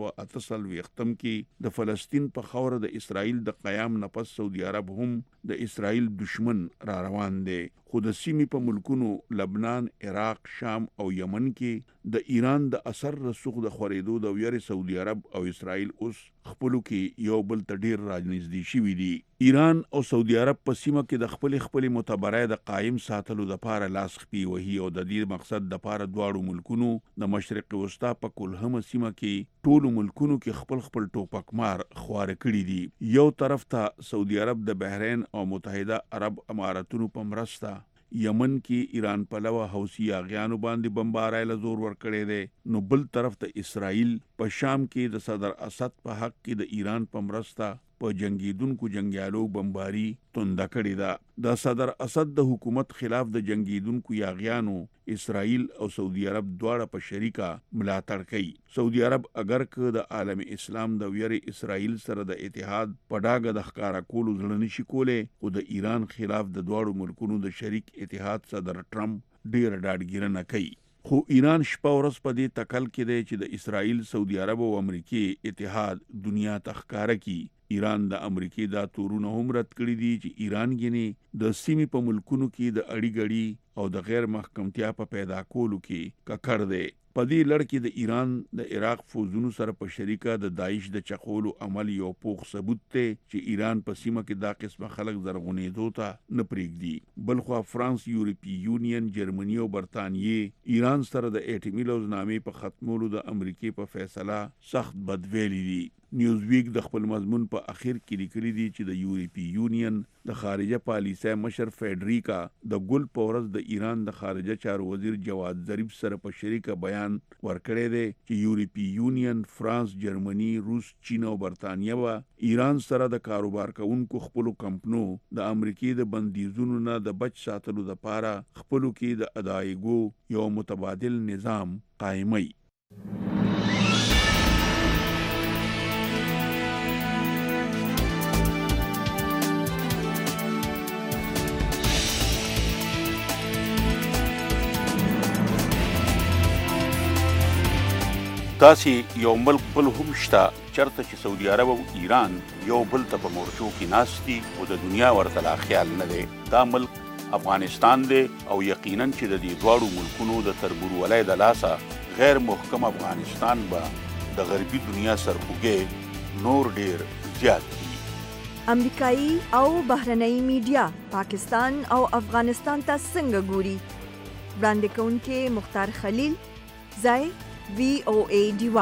1948 کې د فلسطین په خوره د اسرائیل د قیام نه پس سعودي عرب هم د اسرائیل دشمن را روان دي. خو د سیمې په ملکونو لبنان، عراق، شام او یمن کې د ایران د اثر رسوخ د خورېدو د ویری سعودي عرب او اسرائیل اوس خپلو کې یو بل ته ډیر راځنځدي شوي دي. ایران او سعودي عرب په سیمه کې د خپل متبرع د قائم ساتلو د پاره لاس خپي وهي او د دې مقصد د پاره دواړو ملکونو د مشرق وسطا په کلهم سیمه کې ټولو ملکونو کې خپل ټوپکمار خوار کړي دي. یو طرف ته سعودي عرب د بحرین او متحده عرب اماراتونو په مرسته یمن کې ایران پلوه حوثي اغیانو باندې بمبارای له زور ور کړی دی، نو بل طرف ته اسرائیل په شام کې د صدر اسد په حق کې د ایران په مرسته په جنگیدونکو جنگیالو بمباری تونده کړې ده. د صدر اسد د حکومت خلاف د جنگیدونکو یاغیانو اسرائیل او سعودي عرب دواړه په شریکه ملاتړ کوي. سعودي عرب اگر که د عالم اسلام د ویری اسرائیل سره د اتحاد په ډاګه د ښکارا کولو زړه نشي کولی، خو د ایران خلاف د دواړو ملکونو د شریک اتحاد صدر ټرمپ ډیر ډاډګیرنه کوي. خو ایران شپه ورځ په دې تکل کې دی چې د اسرائیل، سعودي عرب او امریکای اتحاد دنیا ته ښکاره کړي. ایران د امریکای دا تورونه هم رد کړي دي چې ایران غني د سیمې په ملکونو کې د اړیګړي او د غیر محکمتیا په پیدا کولو کې ککړ دی. په دې لړ کې د ایران د عراق فوجونو سره په شریکه د داعش د چقولو عمل یو پوخ ثبوت دی چې ایران په سیمه کې دا قسمه خلک زرغونېدو ته نه پرېږدي. بلخو فرانس، یورپی یونین، جرمني او برتانیې ایران سره د اټومي لوزنامې په ختمولو د امریکای په فیصله سخت بدویلي دي. نیوز ویک د خپل مضمون په اخر کې لیکلي دي چې د یورپی یونین د خارجه پالیسۍ مشر فیډریکا د ګل په ورځ د ایران د خارجه چارو وزیر جواد ظریف سره په شریکه بیان ورکړی دی چې یورپی یونین، فرانس، جرمني، روس، چین او برتانیه به ایران سره د کاروبار کوونکو خپلو کمپنو د امریکای د بندیزونو نه د بچ ساتلو لپاره خپلو کې د ادایګو یو متبادل نظام قائمي. داسې یو ملک بل هم شته چرته چې سعودي عرب او ایران یو بل ته په مورچو کې ناست دي او د دنیا ورته لا خیال نه دی. دا ملک افغانستان دی او یقینا چې د دې دواړو ملکونو د تربورولۍ د لاسه غیر محکم افغانستان به د غربي دنیا سرخوږی نور ډیر زیات دي. امریکایي او بهرنۍ میډیا پاکستان او افغانستان ته څنګه ګوري؟ وړاندې کوونکې مختار خلیل، ځای VOA ډیوا.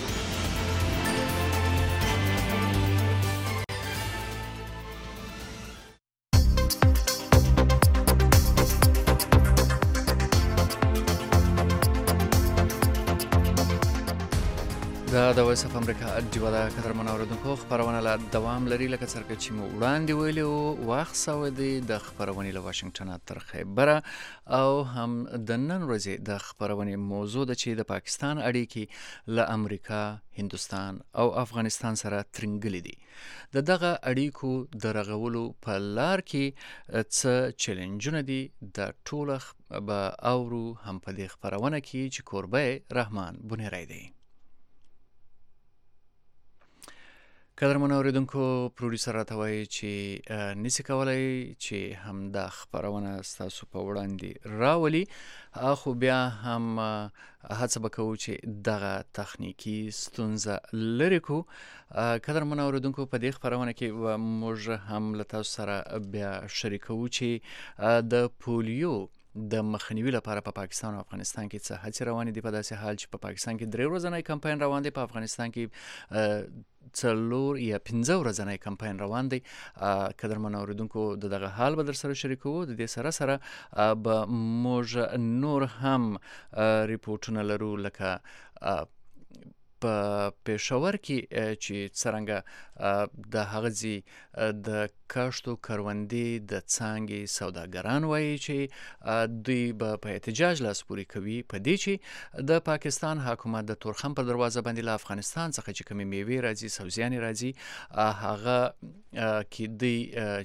دا د وایس اف امریکا ډیوا د قدرمن اوریدونکو خبرونه لا دوام لري لکه څرګه چې مو وړاندې ویلي وو. وخت سوی دی د خبرونې له واشنگټن تر خیبره او هم د نن ورځې د خبرونې موضوع ده چې د پاکستان اړیکې له امریکا، هندوستان او افغانستان سره ترنګلې دي. د دغه اړیکو د رغولو په لار کې څه چیلنجونه دي د ټوله به اورو هم په دې خبرونه کې چې کوربه رحمان بنیری دی. قدرمن اوریدونکو، پروډوسر راته وایي چې نسی کولای چې هم دا خبرونه ستاسو په وړاندې راولي، خو بیا هم هڅه به کوو چې دغه تخنیکي ستونزه لرې کړو. قدرمن اوریدونکو، په دې خبرونه کې موږ هم له تاسو سره بیا شریکوو چې د پولیو د مخنیوي لپاره په پاکستان او افغانستان کې څه هڅې روانې دي. په داسې حال چې په پاکستان کې 3 ورځنی کمپاین روان دی، په افغانستان کې 4 یا 15 ورځنی کمپاین روان دی. قدرمن اوریدونکو، دغه حال به در سره شریکوو. د دې سره سره به موږ نور هم ریپورټونه لرو، لکه په پېښور کې چې څرنګه د هغه ځای د کښتو کروندې د څانګې سوداګران وایي چې دوی به په احتجاج لاس پورې کوي په دې چې د پاکستان حکومت د تورخم پر دروازه باندې له افغانستان څخه چې کومې میوې راځي، سبزیانې راځي، هغه کې دوی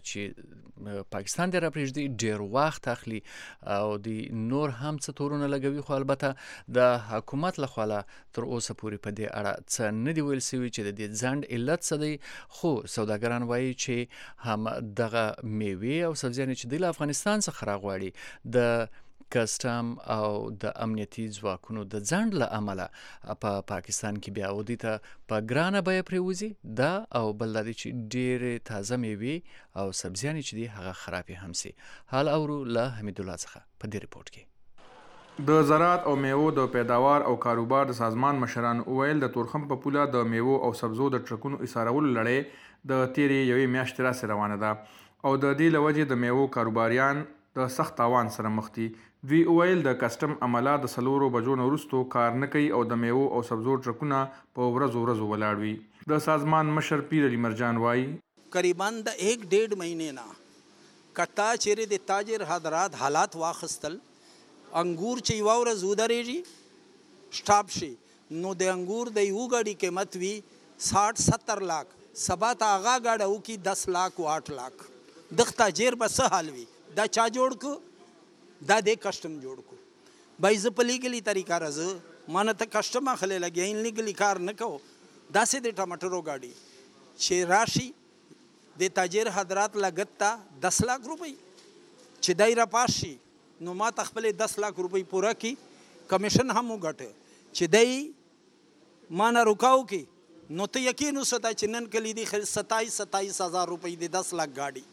چې پاکستان دی راپرېږدي ډېر وخت اخلي او دوی نور هم څه تورونه لګوي. خو البته د حکومت له خوا تر اوسه پورې په دې اړه څه نه دی ویل سوي چې د دې ځنډ علت څه دی. خو سوداګران وایي چې هم دغه میوې او سبزیانې چې دوی له افغانستان څخه راغواړي د کسټم او د امنیتي ځواکونو د ځنډ له امله په پاکستان کې بیا ودی ته په ګرانه بیه پرېوځي. دا او بل دا دی چې ډېرې تازه میوې او سبزیانې چې دي هغه خرابې هم سي. حال اورو له حمید الله څخه په دې ریپورټ کې. د زراعت او میوو د پیداوار او کاروبار د سازمان مشران ویل د تورخم په پوله د میوو او سبزو د ټرکونو ایسارولو لړۍ د تیرې یوې میاشتې راهیسې روانه ده او د دې له وجې د میوو کاروباریان د سخت تاوان سره مخ دي. دوی ویل د کسټم عمله د 4 بجو نه وروسته کار نه کوي او د میوو او سبزو ټرکونه په ورځو ولاړ وي. د سازمان مشر پیر علي مرجان وایي قریبا د 1.5 مهینې نه کتا چیرې د تاجر حضرات حالات واخستل انګور چې یو ورځ ودرېږي سټاپ شي نو د انګور د یو غاډي قیمت وي 60-70 لاک، سبا ته هغه غاډه وکي 10 لاک او 8 لاک. د تاجر به څه حال وي؟ دا چا جوړ کو؟ دا د کسٹم جوړ کو. بای زه په لیګلی طریقه راځه مانه ته کسٹم اخلي لګي ان لیګلی کار نه کو. داسې د ټماټرو غاډي چې راشي د تاجر حضرات لګت تا 10 لاک روپۍ چې دای را پاشي نو ما تخپل 10 لاک روپۍ پورا کی کمیشن هم وګټه چې دای ما نه رکاو کی نو ته یقین وساته چې نن کلی دی 27,000 روپۍ د 10 لاک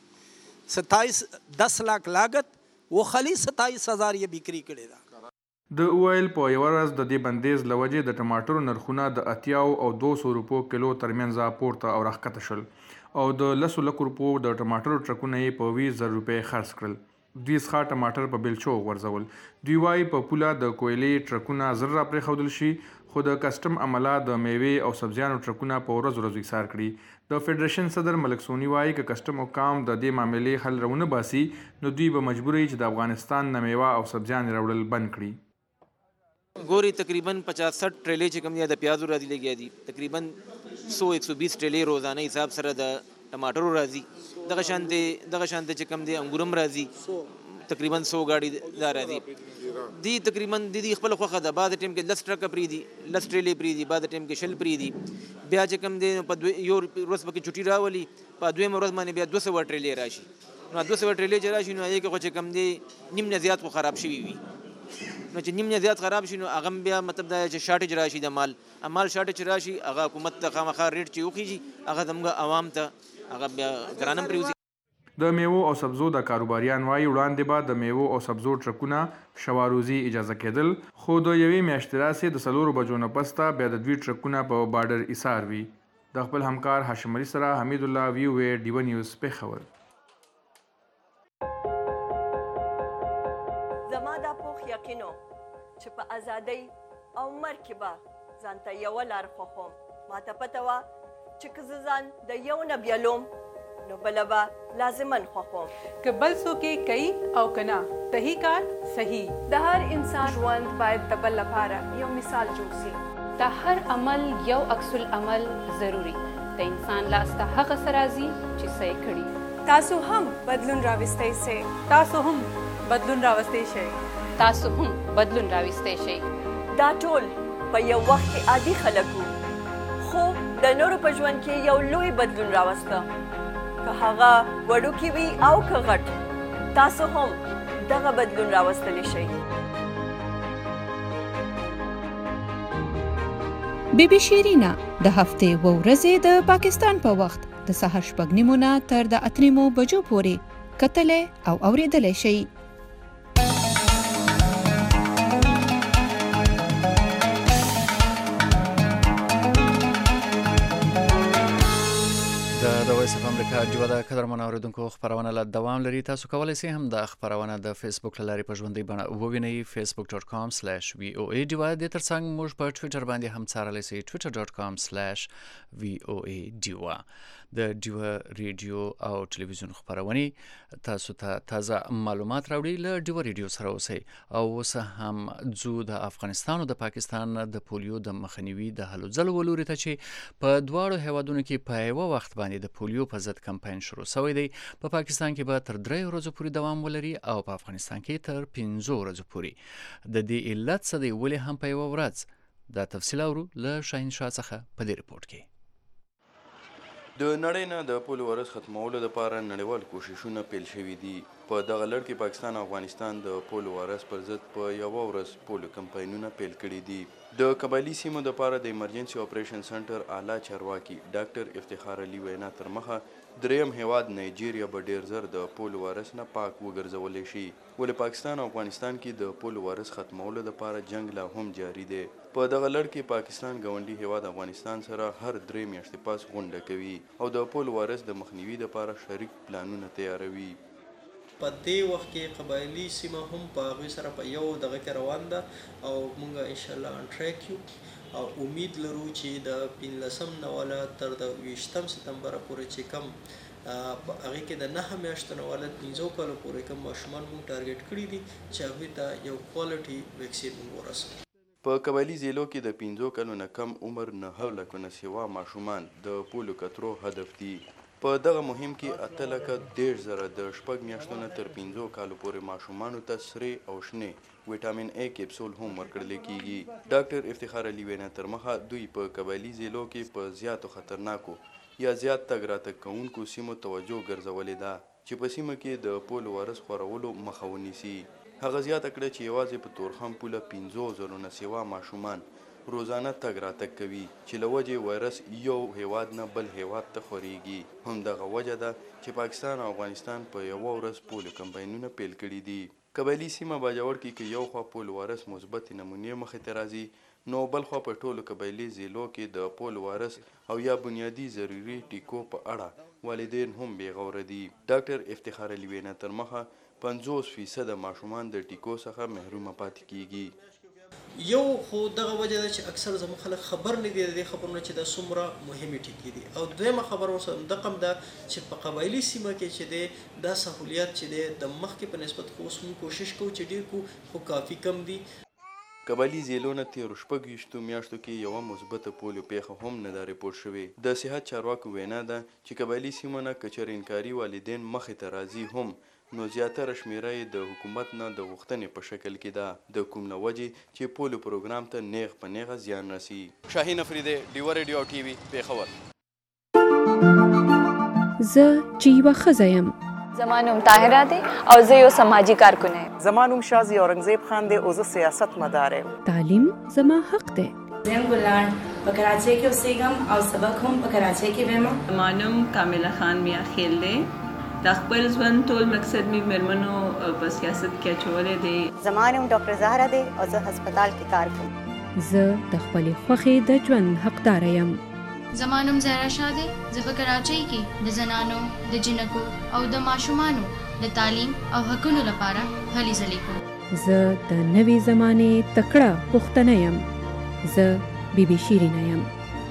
گاډي 10 لاک لاګت و خلی 27,000 یې بکری کړي دا. د اوایل په یو ورځ د دې بندیز لوجې د ټماټرو نرخونه د 80 او 200 روپو کیلو ترمنځ پورته او راښکته شول او د 10 لک روپو د ټماټرو ټرکونه یې په 20,000 روپۍ خرڅ کړل. دوی څخه ټماټر په بیلچو غورځول. دوی وایي په پوله د کویلې ټرکونه زر را پرېښودل شي، خو د کسټم عمله د میوې او سبزیانو ټرکونه په ورځو ایثار کړي. د فدرېشن صدر ملک سونی وایي که کسټم حکام د دې معاملې حل رونه باسي نو دوی به مجبور وي چې د افغانستان نه میوه او سبزیان راوړل بند کړي. ګوري تقریبا 50-60 ټریلې چې کوم دي د پیازو راځي لګیا دي، تقریبا 100-120 ټریلې روزانه حساب سره د ټماټرو راځي، دغه شانته چې کوم دي انګورم راځي، تقریبا 100 ګاډي دا راځي. دی تقریبا د خپل خوخه د بعد ټیم کې 10 ټرک پری دي، 10 ټریلې پری دي، بعد ټیم کې شل پری دي. بیا چې کوم دي په یو ورځ پکې چټي راولي، په دویم ورځ باندې بیا 200 ټریلې راشي. نو 200 ټریلې چې راشي نو هغه کې چې کوم دي نیم نه زیات خو خراب شوی وي. نو چې نیم نه زیات خراب شي نو هغه بیا مطلب دا چې شارټیج راشي د مال شارټیج راشي، هغه حکومت ته خامخا ریټ چې وخیږي هغه زموږ عوام ته هغه بیا ګرانم پریوزي. د میوو او سبزو د کاروباریان وایي وړاندې به د میوو او سبزو ټرکونه شواروزي اجازه کېدل، خو د یوې میاشتې راسې د 4 بجو نه پسته بیا د دوی ټرکونه په بارډر ایثار وي. د خپل همکار هاشم علي سره حمید الله ویو ډیو نیوز پېښور. زما دا پوخ یقینو چې په ازادۍ او مرګ کې به ځانته یوه لار خوښوم. ماته پته وه چې که زه ځان د یو نه بیلوم نو بله به لازمن خوښوم. که بل څوک یې کوي او که نه صحیح کار صحیح. د هر انسان ژوند باید د بل لپاره یو مثال جوړ سي. د هر عمل یو عکس العمل ضروري. د انسان لاس ته هغه څه راځي چې څه یې کړي. تاسو هم بدلون راوستی سئ. تاسو هم بدلون راوستی شئ. تاسو هم بدلون راوستی شئ. دا ټول په یو وخت کې عادي خلک وو، خو د نورو په ژوند کې یو لوی بدلون راوسته. که هغه وړوکی وي او که غټ، تاسو هم دغه بدلون راوستلی شئ. بی بی شیرینا د هفتې و ورځې د پاکستان په وخت د سهار 6:30 نه تر د 8 بجو پورې کتلې او اوریدلې شئ. د وایس اف امریکا ډیو د قدرمنو اوریدونکو خبرونه له دوام لري. تاسو کولی شئ هم د خبرونه د فیسبوک له لارې په ژوندۍ بڼه ووینئ. facebook.com/voa ډیو د ترڅنګ موږ په ټویټر باندې هم څارلی شئ. twitter.com/voa ډیو. د ډیو ریډیو او ټلویزیون خبرونه تاسو ته تازه معلومات راوړي. له ډیو ریډیو سره اوسئ او اوس هم ځو د افغانستان او د پاکستان د پولیو د مخنیوي د هلو ځلو ولوري ته چې په دواړو هیوادونو کې په یو وخت باندې د پولیو په ضد کمپاین شروع شوی دی. په پاکستان کې به تر 3 ورځې پورې دوام ولري او په افغانستان کې تر 5 ورځې پورې. د دې علت څه دی، ولې هم په یو ورځ؟ دا تفصیل اورو له شاهین شاه څخه په دې ریپورت کې. د نړۍ نه د پولیو وایرس ختمولو لپاره نړیوال کوششونه پیل شوي دي. په دغه لړ کې پاکستان او افغانستان د پولیو وایرس پر ضد په یوه ورځ پولیو کمپاینونه پیل کړي دي. د قبایلي سیمو لپاره د ایمرجنسي اپریشن سنټر اعلی چارواکي ډاکټر افتخار علي وینا تر مخه دریم هیواد نایجیریا به ډیر زر د پولیو وایرس نه پاک وګرځولی شي. ولې پاکستان او افغانستان کې د پولیو وایرس ختمولو لپاره جنگ لا هم جاری دی. په دغه لړ کې پاکستان ګاونډي هیواد افغانستان سره هر 3 میاشتې پاس غونډه کوي او د پولیو وایرس د مخنیوي لپاره شریک پلانونه تیاروي. په دې وخت کې قبایلي سیمه هم په هغوی سره په یو دغه کې روان ده او موږ انشاءالله ان ټریک یو او امید لرو چې د 15 نه والا تر د 20 سپتمبر پورې چې کم هغې کې د 9 میاشتو نه والا 15 کالو پورې کوم ماشومان موږ ټارګټ کړي دي چې هغوی ته یو کوالټي ویکسین موږ ورسوو. په قبایلي ضلعو کې د 15 کلو نه کم عمر 9 لکه نه سوا ماشومان د پولیو کترو هدف دي. په دغه مهم کې 8 لکه 10,000 د 6 میاشتو نه تر 15 کالو پورې ماشومانو ته سرې او شنې ویټامین A کیپسول هم ورکړل کیږي. ډاکټر افتخار علي وینا تر مخه دوی په قبایلي ضلعو کې په زیاتو خطرناکو یا زیات تګ راتګ کوونکو سیمو توجه ګرځولې ده چې په سیمه کې د پولیو وایرس خورولو مخه ونیسي. هغه زیاته کړه چې یوازې په تورخم پوله 15,000 نه سوا ماشومان روزانه تګ راتګ کوي چې له وجې وایرس یو هیواد نه بل هیواد ته خورېږي. همدغه وجه ده چې پاکستان او افغانستان په یوه ورځ پولیو کمپاینونه پیل کړي دي. قبایلي سیمه باجوړ کې که یو خوا پولیو وایرس مثبتې نمونې مخې ته راځي، نو بلخوا په ټولو قبایلي ضلعو کې د پول وارث او یا بنیادي ضروري ټیکو په اړه والدین هم بې غوره دي. ډاکټر افتخار علي وینا تر مخه 50% ماشومان د ټیکو څخه محرومه پاتې کیږي. یو خو دغه وجه ده چې اکثر زموږ خلک خبر نه دي د دې خبرونه چې دا څومره مهمې ټکي دي. او دویمه خبره ورسره دغه هم ده چې په قبایلي سیمه کې چې دی دا سهولیات چې دی د مخکې په نسبت خو اوس موږ کوشش کوو چې ډېر کو خو کافي کم دي. قبایلي ضلعو نه تېرو 6 میاشتو کې یوه مثبته پولیو پیښه هم نه ده ریپورټ شوې. د صحت چارواکو وینا ده چې قبایلي سیمو نه که چېرې انکاري والدین مخې ته راځي هم نو زیاتره شمیره یې د حکومت نه د غوښتنې په شکل کې ده د کوم له وجې چې پولیو پروګرام ته نیغ په نیغه زیان رسي. شاهین افریدی ډیوه ریډیو او ټي وي پېښور. زه چې یوه ښځه یم. زما نوم طاهره دی او زه یو سماجي کارکونه یم. زما نوم شازي اورنګزیب خان دی او زه سیاست مدار یم. تعلیم زما حق دی. زم ګلان په کراچۍ کې اوسېږم او سبق هم په کراچۍ کې وایم. زما نوم کامله خان میا خیل دی. د خپل ژوند ټول مقصد مې مېرمنو په سیاست کې اچولی دی. زما نوم ډاکټر زهره دی او زه هسپتال کې کار کوم. زه د خپلې خوښې د ژوند حقداره یم. زما نوم زهرا شاه دی. زه په کراچۍ کې د زنانو د جنکو او د ماشومانو د تعلیم او حقونو لپاره هلې ځلې کوم. زه د نوې زمانې تکړه پښتنه یم. زه بیبي شیرینه یم.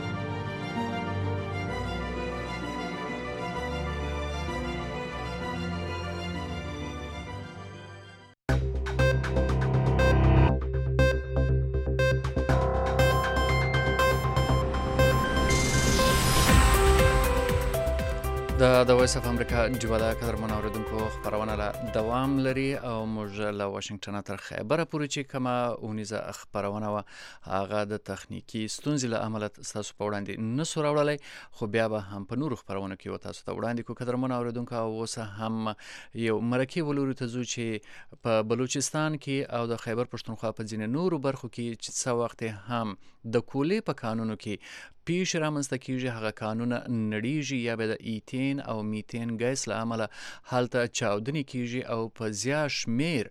د وایس اف امریکا ډیوه ده قدرمنو اوریدونکو خپرونه له دوام لري او موږ له واشنگټن تر خیبره پورې چې کومه اونیزه خپرونه وه هغه د تخنیکي ستونزې له امله ستاسو په وړاندې نسو راوړلی خو بیا به هم په نورو خپرونو کې تاسو ته وړاندې کړو. قدرمنو اوریدونکو او اوس هم یو مرکې ولوري ته ځو چې په بلوچستان کې او د خیبر پښتونخوا په ځینې نورو برخو کې چې څه وخت هم د کولې په قانونو کې پیش رامنځته کیږي هغه قانون نړیږي یا به د ایتین او میتین ګیس له امله هلته چاودنې کیږي او په زیات شمیر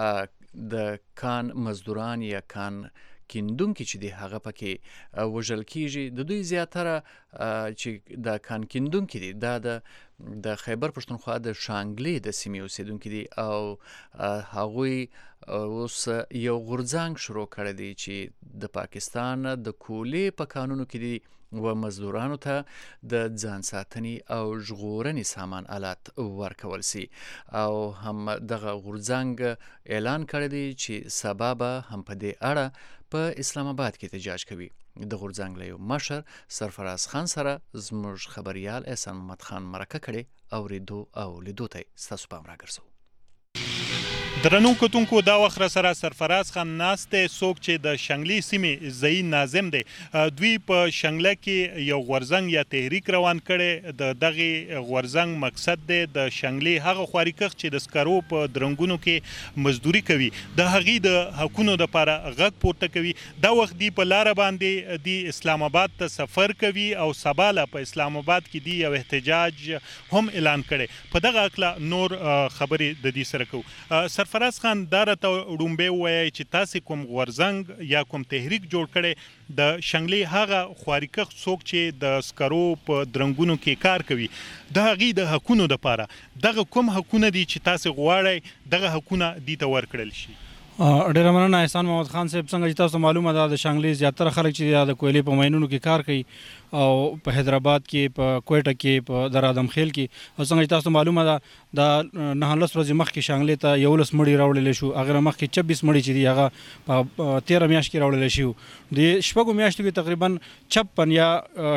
د کان مزدوران یا کان کیندونکي چې دی هغه پکې وژل کیږي. د دوی زیاتره چې د کان کیندونکي دي دا د خیبر پښتونخوا د شانګلې د سیمې اوسیدونکي دي او هغوی اوس یو غورځنګ شروع کړی دی چې د پاکستان د کولې په قانونو کې دي و مزدورانو ته د ځان ساتنې او ژغورنې سامان آلات ورکول سي او هم دغه غورځنګ اعلان کړی دی چې سبا به هم په دې اړه په اسلام آباد کې احتجاج کوي. د غورځنګ له یو مشر سرفراز خان سره زموږ خبريال احسان محمد خان مرکه کړې اوریدو او لیدو ته ستاسو پام راګرځو. درنو کتونکو دا وخت سره سرفراز خان ناسته څوک چې د شنګلې سیمې ځای ناظم دی دوی په شنګله کې یو غورځنګ یا تحریک روان کړي. د دغه غورځنګ مقصد دی د شنګلې هغه خواریکخ چې د سکرو په درنګونو کې مزدوري کوي د هغې د حقونو دپاره غږ پورته کوي. دا وخت دی په لاره باندې دی اسلام آباد ته سفر کوي او سبا له په اسلام آباد کې دی یو احتجاج هم اعلان کړي. په دغه اکله نور خبرې د دې سره کوو. سرفراز خان دا راته وړومبی ووایئ چې تاسې کوم غورځنګ یا کوم تحریک جوړ کړی د شنګلې هغه خواریکخ څوک چې د سکرو په درنګونو کې کار کوي د هغې د حقونو دپاره دغه کوم حقونه دي چې تاسې غواړئ دغه حقونه دې ته ورکړل شي؟ ډېره مننه احسان محمد خان صاحب. څنګه چې تاسو معلومه ده د شانګلې زیاتره خلک چې د کویلې په ماینونو کې کار کوي او په حیدرآباد کې په کویټه کې په در ادم خیل کې او څنګه چې تاسو معلومه ده د 19 ورځې مخکې شانګلې ته 11 مړي راوړل شو هغه مخکې 26 مړي چې دي هغه په 13 میاشت کې راوړل شو. د شپږو میاشتو کې تقریبا 56 یا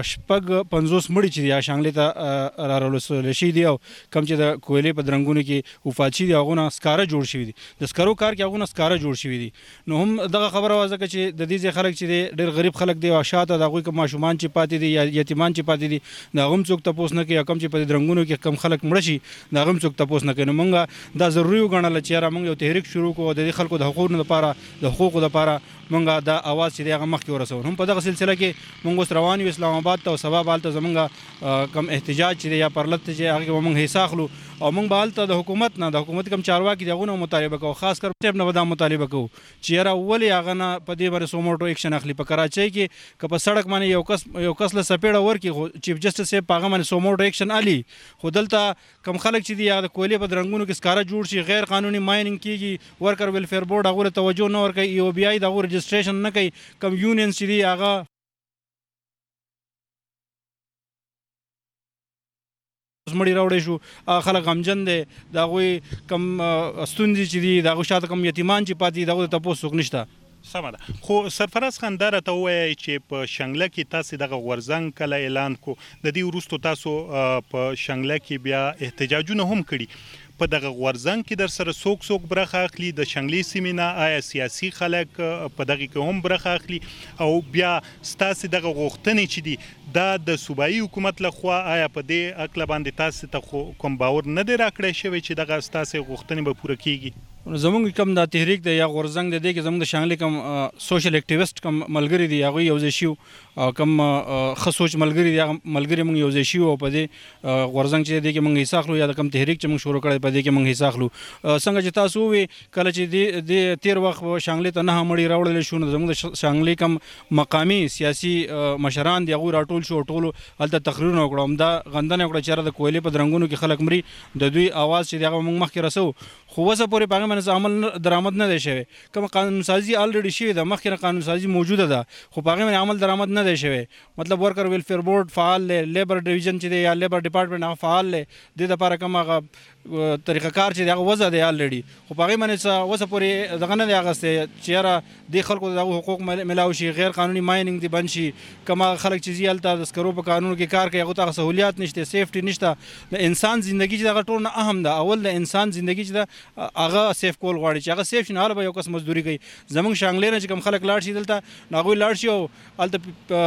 50 مړي چې دي شانګلې ته راوړل شي دي او کم چې د کویلې په درنګونو کې وفات شي دي هغه سکاره جوړ شوی دي د سکرو کار کې هغه سکاره جوړ شوی دي. نو هم دغه خبره وازه چې د دې خلک چې ډېر غریب خلک دي او شاته د هغوی کوم ماشومان چې پاتې دي یا یتیمان چې پاتې دي د هغه هم څوک تپوس نه کوي. کم چې په درنګونو کې کم خلک مړه شي د هغه هم څوک تپوس نه کوي. نو موږ دا ضروري وګڼله چې یاره موږ یو تحریک شروع کړو د دې خلکو د حقوقو دپاره موږ دا اواز چې دی هغه مخکې ورسوو. هم په دغه سلسله کې موږ اوس روان یو اسلام آباد ته او سبا به هلته زموږ کم احتجاج چې دی یا پرلت چې هغه کې به موږ حصه اخلو او موږ به هلته د حکومت نه د حکومت کوم چارواکي دي هغونه مطالبه کوو، خاص کر ټیپ نه به دا مطالبه کوو چې یاره ولې هغه نه په دې باندې سوموټو ایکشن اخلي. په کراچۍ کې که په سړک باندې یو کس له سپېړه ورکړي خو چیف جسټس صاحب په هغه باندې سوموټو ایکشن الي، خو دلته کم خلک چې دي هغه د کویلې په درنګونو کې ښکاره جوړ شي، غیر قانوني مایننګ کېږي، ورکر ویلفیر بورډ هغو ته توجه نه ورکوي، او بیا د هغو رجسټریشن نه کوي، کم یونینز چې دي هغه مړی راوړی شو، خلک غمجن دی، د هغوی کم ستونزې چې دي د هغو شاته کم یتیمان چې پاتې دي د هغو د تپوس څوک نشته. سمه ده. خو سرفراز خان دا راته ووایئ چې په شنګله کې تاسې دغه غورځنګ کله اعلان کو، د دې وروستو تاسو په شنګله کې بیا احتجاجونه هم کړي. په دغه غورځنګ کې در سره څوک برخه اخلي د شنګلې سیمې نه؟ آیا سیاسي خلک په دغه کې هم برخه اخلي؟ او بیا ستاسې دغه غوښتنې چې دي دا د صوبایي حکومت لخوا آیا په دې هکله باندې تاسې ته کوم باور نه دی راکړی شوی چې دغه ستاسې غوښتنې به پوره کیږي؟ زمونږ کم دا تحریک دی یا غورځنګ دی کې زمونږ د شانګلې کم سوشل اکټیویسټ کم ملګري دي هغوی یو ځای شي، کم ښه سوچ ملګري دي هغه ملګري موږ یو ځای شي او په دې غورځنګ چې دی کې موږ حصه اخلو یا د کم تحریک چې موږ شروع کړی په دې کې موږ حصه اخلو. څنګه چې تاسو ووایئ کله چې د تیر وخت شانګلې ته 9 مړي راوړلی شو، نو زموږ د شانګلې کم مقامي سیاسي مشران دي هغوی راټول شو، ټولو هلته تقریرونه وکړو، همدا غندنه وکړه چې یاره د کویلې په درنګونو کې خلک مري، د دوی اواز چې دی هغه موږ مخکې رسوو، خو اوسه پورې په هغې باندې عمل درآمد نه دی شوی. کوم قانون سازي الریډي شوې ده، مخکې نه قانون سازي موجوده ده، خو په هغې باندې عمل درآمد نه دی شوی. مطلب ورکر ویلفیر بورډ فعال دی، لیبر ډویژن چې دی یا لیبر ډپارټمنټ هغه فعال دی، دې دپاره کوم هغه طریقه کار چې دی هغه وضع دی الریډي، خو په هغې باندې څه اوسه پورې دغه نه دی اخیستی چې یاره دې خلکو ته د هغو حقوق ملاو شي، غیر قانوني مایننګ دې بند شي، کوم هغه خلک چې ځي هلته د سکرو په کانونو کې کار کوي هغو ته هغه سهولیات نشته، سیفټي نشته. د انسان زندګي چې دغه ټول نه اهم ده، اول د انسان زندګي چې ده هغه سیف کول غواړي، چې هغه سیف شي نو هله به یو کس مزدوري کوي. زموږ شانګلې نه چې کوم خلک لاړ شي دلته نو هغوی لاړ شي او هلته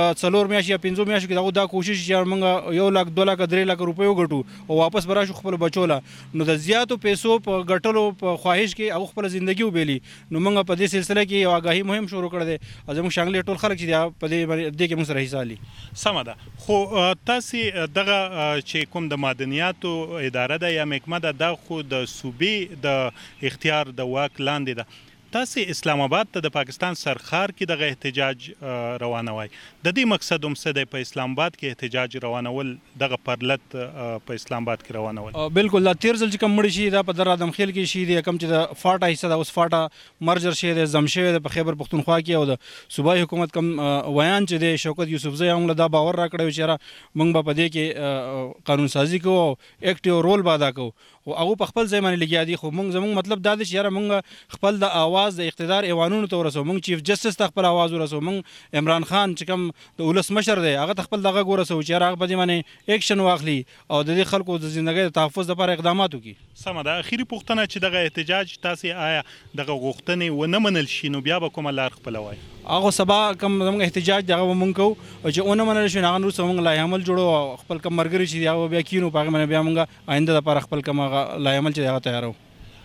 4 میاشتې یا 5 میاشتو کې د هغو دا کوشش چې موږ 1 لک 2 لک 3 لک روپۍ وګټو او واپس به راشو خپلو بچو له، نو د زیاتو پیسو په ګټلو په خواهش کې هغه خپله زندګي وبیلي. نو موږ په دې سلسله کې یو آګاهي مهم شروع کړی دی او زموږ شانګلې ټول خلک چې دی په دې کې موږ سره حصه اخلي. سمه ده. خو تاسې دغه چې کوم د معدنیاتو اداره ده یا محکمه ده دا خو د صوبې د اختیار د واک لاندې ده. تاسې اسلام آباد ته د پاکستان سرخار کې دغه احتجاج روانوئ، د دې مقصد هم څه دی په اسلام آباد کې احتجاج روانول، دغه پرلت په اسلام آباد کې روانول؟ بالکل. دا تیر ځل چې کوم مړي شي دا په در ادمخیل کې شي دی، کوم چې د فاټا حصه ده اوس فاټا مرجر شوی دی، زم شوی دی په خیبر پښتونخوا کې، او د صوبایي حکومت کوم ویان چې دی شوکت یوسفزی هم له دا باور راکړی چې یاره موږ به په دې کې قانون سازي کوو او اکټیو رول به ادا کوو، خو هغو په خپل ځای باندې لګیا دي. خو زموږ مطلب دا دی چې یاره موږ خپل د آواز د اقتدار ایوانونو ته ورسوو، موږ چیف جسټس ته خپل آواز ورسوو، موږ عمران خان چې کوم د ولس مشر دی هغه ته خپل د غږ ورسوو چې یاره هغه په دې باندې ایکشن واخلي او د دې خلکو د زندګۍ د تحفظ لپاره اقدامات وکړي. سمه ده. اخري پوښتنه چې دغه احتجاج تاسې آیا دغه غوښتنې ونه منل شي نو بیا به کومه لار خپلوئ؟ هغه سبا کوم زموږ احتجاج دی هغه به موږ کوو، او چې ونه منل شي نو هغه وروسته موږ لایحه عمل جوړو او خپل کوم ملګري چې دي هغه بیا کینو په هغې باندې بیا موږ آینده دپاره خپل کوم هغه لایحه عمل چې دی هغه تیارو.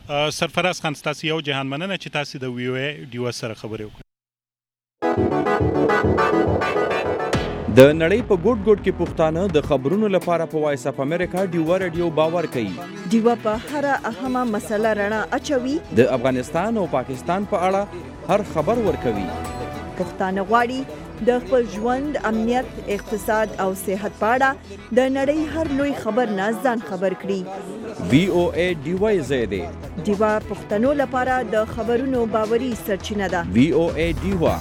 سرفراز خان ستاسې یو جهان مننه چې تاسې د وی او ای ډیو سره خبرې وکړئ. د نړۍ په ګوټ ګوټ کې پښتانه د خبرونو لپاره په وایس اف امریکا ډیوه رادیو باور کوي. ډیوه په هر اهمه مسله رڼا اچوي، د افغانستان او پاکستان په اړه هر خبر ورکوي. پښتانه غواړي د خپل ژوند، امنیت، اقتصاد او صحت په اړه د نړۍ هر لوی خبر نه ځان خبر کړي. وی او ای ډیوه یې دی. ډیوه پښتنو لپاره د خبرونو باوري سرچینه ده. وی او ای ډیوه.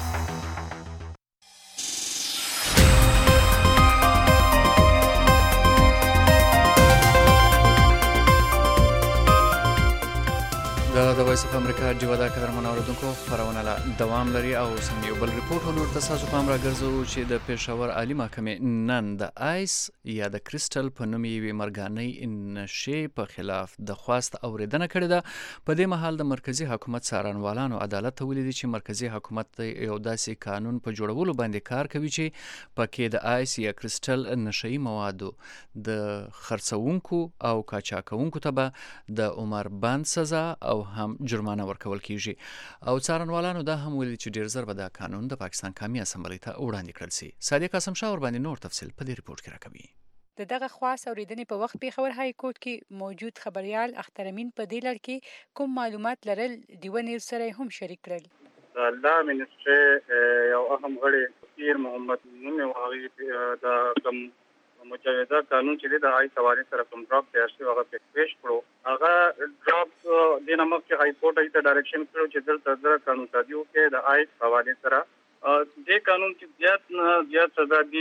د وایس اف امریکا ډیوه دا قدرمنو اوریدونکو خپرونه لا دوام لري او سم یو بل ریپورټ ولور تاسو پام راګرځو چې د پېښور عالی محکمې نن د آیس یا د کریسټل په نوم یوې مرګانۍ نشې په خلاف د خواست اوریدنه کړې ده. په دې مهال د مرکزی حکومت څارنوالانو عدالت ته ولیدي چې مرکزی حکومت یو داسې قانون په جوړولو باندې کار کوي چې پکې د آیس یا کریسټل نشئی موادو د خرڅونکو او قاچاقونکو ته به د عمر بند سزا او هم جرمانه ورکول کیږي. او څارنوالانو دا هم ویلي چې ډیر زر به دا قانون د پاکستان قومي اسمبلی ته وړاندې کړل شي. صادق قاسم شاه ور باندې نور تفصیل په دې ریپورت کې راکوي. د دغه خواص اوریدنې په وخت پیښور های کورټ کې موجود خبريال اختر امین په دې لړ کې کوم معلومات لرل ډیو نیوز سره هم شریک کړل. الله منسټر یو اهم غړي پیر محمد نومي واغی د کوم مجوزه قانون چې د آی حواله سره کوم ډراپ تیار شوی هغه پیش کړو. هغه ډراپ د نمک کې های کورټ ایته ډایرکشن کړو چې دلته د قانون تدیو کې د آی حواله سره د قانون کې زیات سزا دی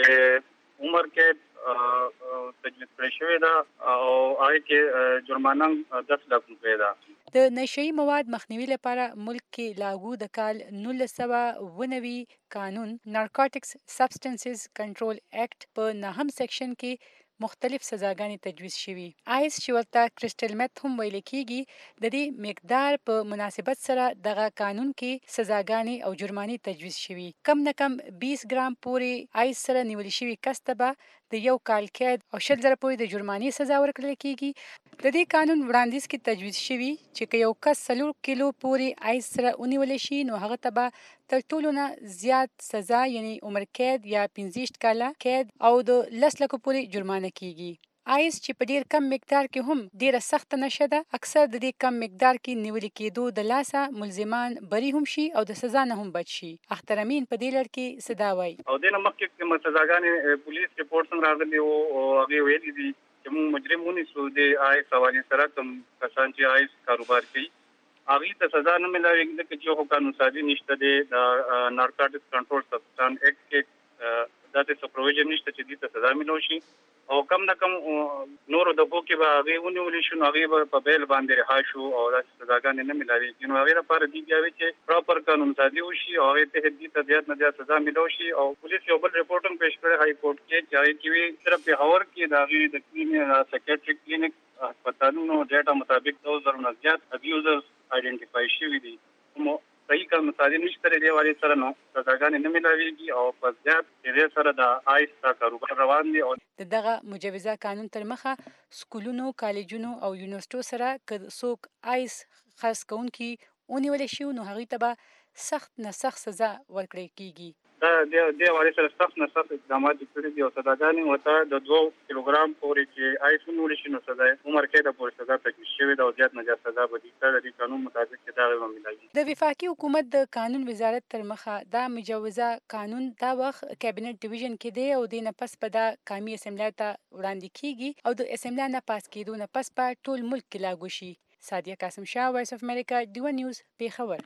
عمر کې تجویز کړی شوی دا او آی کې جرمانه 10 لک روپۍ ده. د نشئی مواد مخنیوي لپاره ملک کې لاګو د کال 1990 قانون نارکوټکس سبسټنسز کنټرول اکټ په 9 سیکشن کې مختلف سزاګانې تجویز شوي. آیس چې ورته کرسټل میت هم ویل کېږي د دې مقدار په مناسبت سره دغه قانون کې سزاګانې او جرمانې تجویز شوي. کم نه کم 20 ګرام پورې آیس سره نیول شوي کس ته به د 1 کال قید او 100,000 پورې د جرمانې سزا ورکړل کېږي. د دې قانون وړاندیز کې تجویز شوي چې که یو کس 4 کیلو پورې آیس سره ونیول شي نو هغه ته به تر ټولو نه زیات سزا یعنی عمر قید یا 15 کاله قید او د 10 لک پورې جرمانه کیږي. آیس چې په ډیر کم مقدار کې هم ډیره سخت نشه ده، اکثر د دې کم مقدار کې نیول کېدو د لاسه ملزمان بری هم شي او د سزا نه هم بچ شي. اختر امین په دې لړ کې صدا وایي او د مخکې کوم سزاګانې پولیس ریپورت څنګه راغلي او هغه ویلي دي چې موږ مجرمونی سو د آیس حواله سره کوم کسان چې آیس کاروبار کوي هغه ته سزا نه ملایږي چې یو قانون سازي نشته د نارکوټکس کنټرول سبسټنس اکټ کې دغه څه پروویژن نشته چې دې ته سزا ملوشي او کم نه کم نور د بو کې به هغه ونیول شي نو هغه په بیل باندې رها شو او د سزاګانې نه ملایږي نو هغه لپاره دی بیا چې پراپر قانون سازي وشي او هغه ته دې ته زیات نه زیات سزا ملوشي او پولیس یو بل ریپورټ هم پیش کړی های کورټ کې چې هغه صرف په هاور کې د هغه د کلینیک سایکیاټریک کلینیک هسپتالونو ډیټا مطابق 2000 نه زیات ابیوزرز آئیډنټیفای شوي دي. نو صحیح قانون سازي نشته لري والی سره نو سزاګانې نه ملایږي او په زیات دې سره د آیس کاروبار روان دي. او دغه مجوزه قانون تر مخه سکولونو کالجونو او یونیورسيټو سره که څوک آیس خاص کوونکي ونیول شي نو هغه ته به سخت نه سخت سزا ورکړل کیږي. دا د والی سره سخت نه سخت اقدامات کړي دي او سزاګانې وته د 2 کیلوګرام پورې چې آیس ونیول شي نو سزا عمر کې د پورې سزا تجویز شوی دا او زیات نه زیات سزا به د قانون مطابق چې دا ومنځي. د وفاقي حکومت د قانون وزارت تر مخه دا مجوزه قانون دا وخت کابینټ ډیویژن کې دی او د نه پس په دا قومي اسمبلی ته وړاندې کیږي او د اسمبلی نه پاس کېدو نه پس په ټول ملک کې لاګو شي. سادیه قاسم شاه، وایس اف امریکا، ډیو نیوز، پیښور.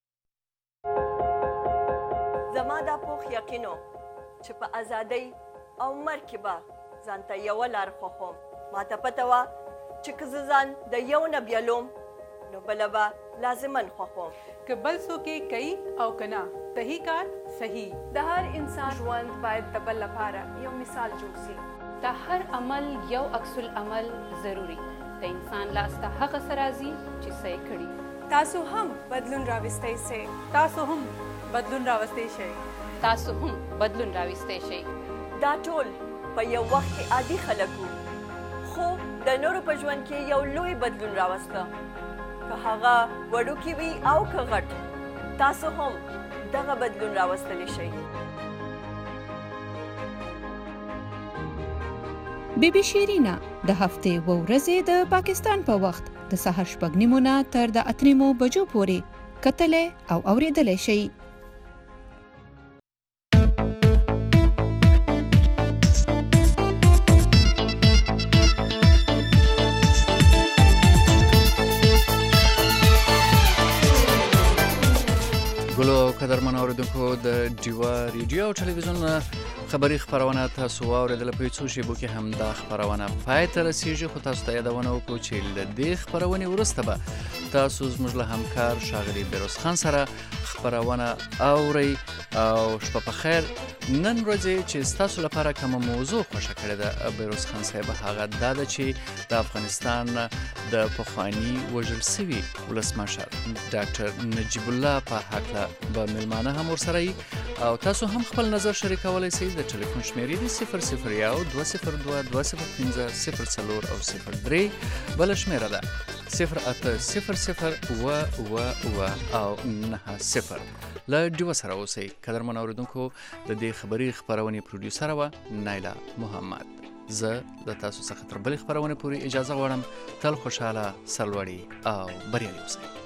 زما دا پوخ یقینو چې په ازادۍ او مرګ کې به ځان ته یوه لار خوښوم. ما ته پته وه چې که زه ځان د یو نه بیلوم نو بله به لازماً خوښوم. که بل څوک یې کوي او که نه صحیح کار صحیح. د هر انسان ژوند باید د بل لپاره یو مثال جوړ شي. د هر عمل یو عکس العمل ضروري. د انسان لاس ته هغه څه راځي چې څه یې کړي. تاسو هم بدلون راوستی سئ. تاسو هم بدلون راوستی شئ. تاسو هم بدلون راوستی شئ. دا ټول په یو وخت کې عادي خلک وو خو د نورو په ژوند کې یو لوی بدلون راوسته. که هغه وړوکی وي او که غټ تاسو هم دغه بدلون راوستلی شئ. بی بی شیرینا د هفتې و ورځې د پاکستان په وخت د سهار 6:30 نه تر د 8 بجو پورې کتلې او اوریدلې شئ. ګلو قدرمن اوریدونکو د ډیوا ریډیو او ټلویزیون خبری خبرونه تاسو واوریدل په څو شیبو کې هم دا خبرونه پای ته رسیږي خو تاسو ته یادونه وکړو چې له دې خبرونې وروسته به تاسو زموږ له همکار ښاغلي بیروز خان سره خبرونه اورئ او شپه په خیر. نن ورځې چې تاسو لپاره کومه موضوع خوښه کړې ده بیروز خان صاحب هغه دا ده چې د افغانستان د پخواني وژل سوي ولسمشر ډاکټر نجیب الله په هکله به مېلمانه هم ورسره وي او تاسو هم خپل نظر شریکولی شئ. د ټلیفون شمیرې دي 001 202 205 04 او 03. بله شمیره ده 0800 او 90. له ډیوه سره اوسئ. قدرمن اوریدونکو د دې خبري خبرونې پروډیوسر وه نایله محمد. زه د تاسو څخه تر بلې خپرونې پورې اجازه غواړم. تل خوشحاله، سرلوړي او بریالي اوسئ.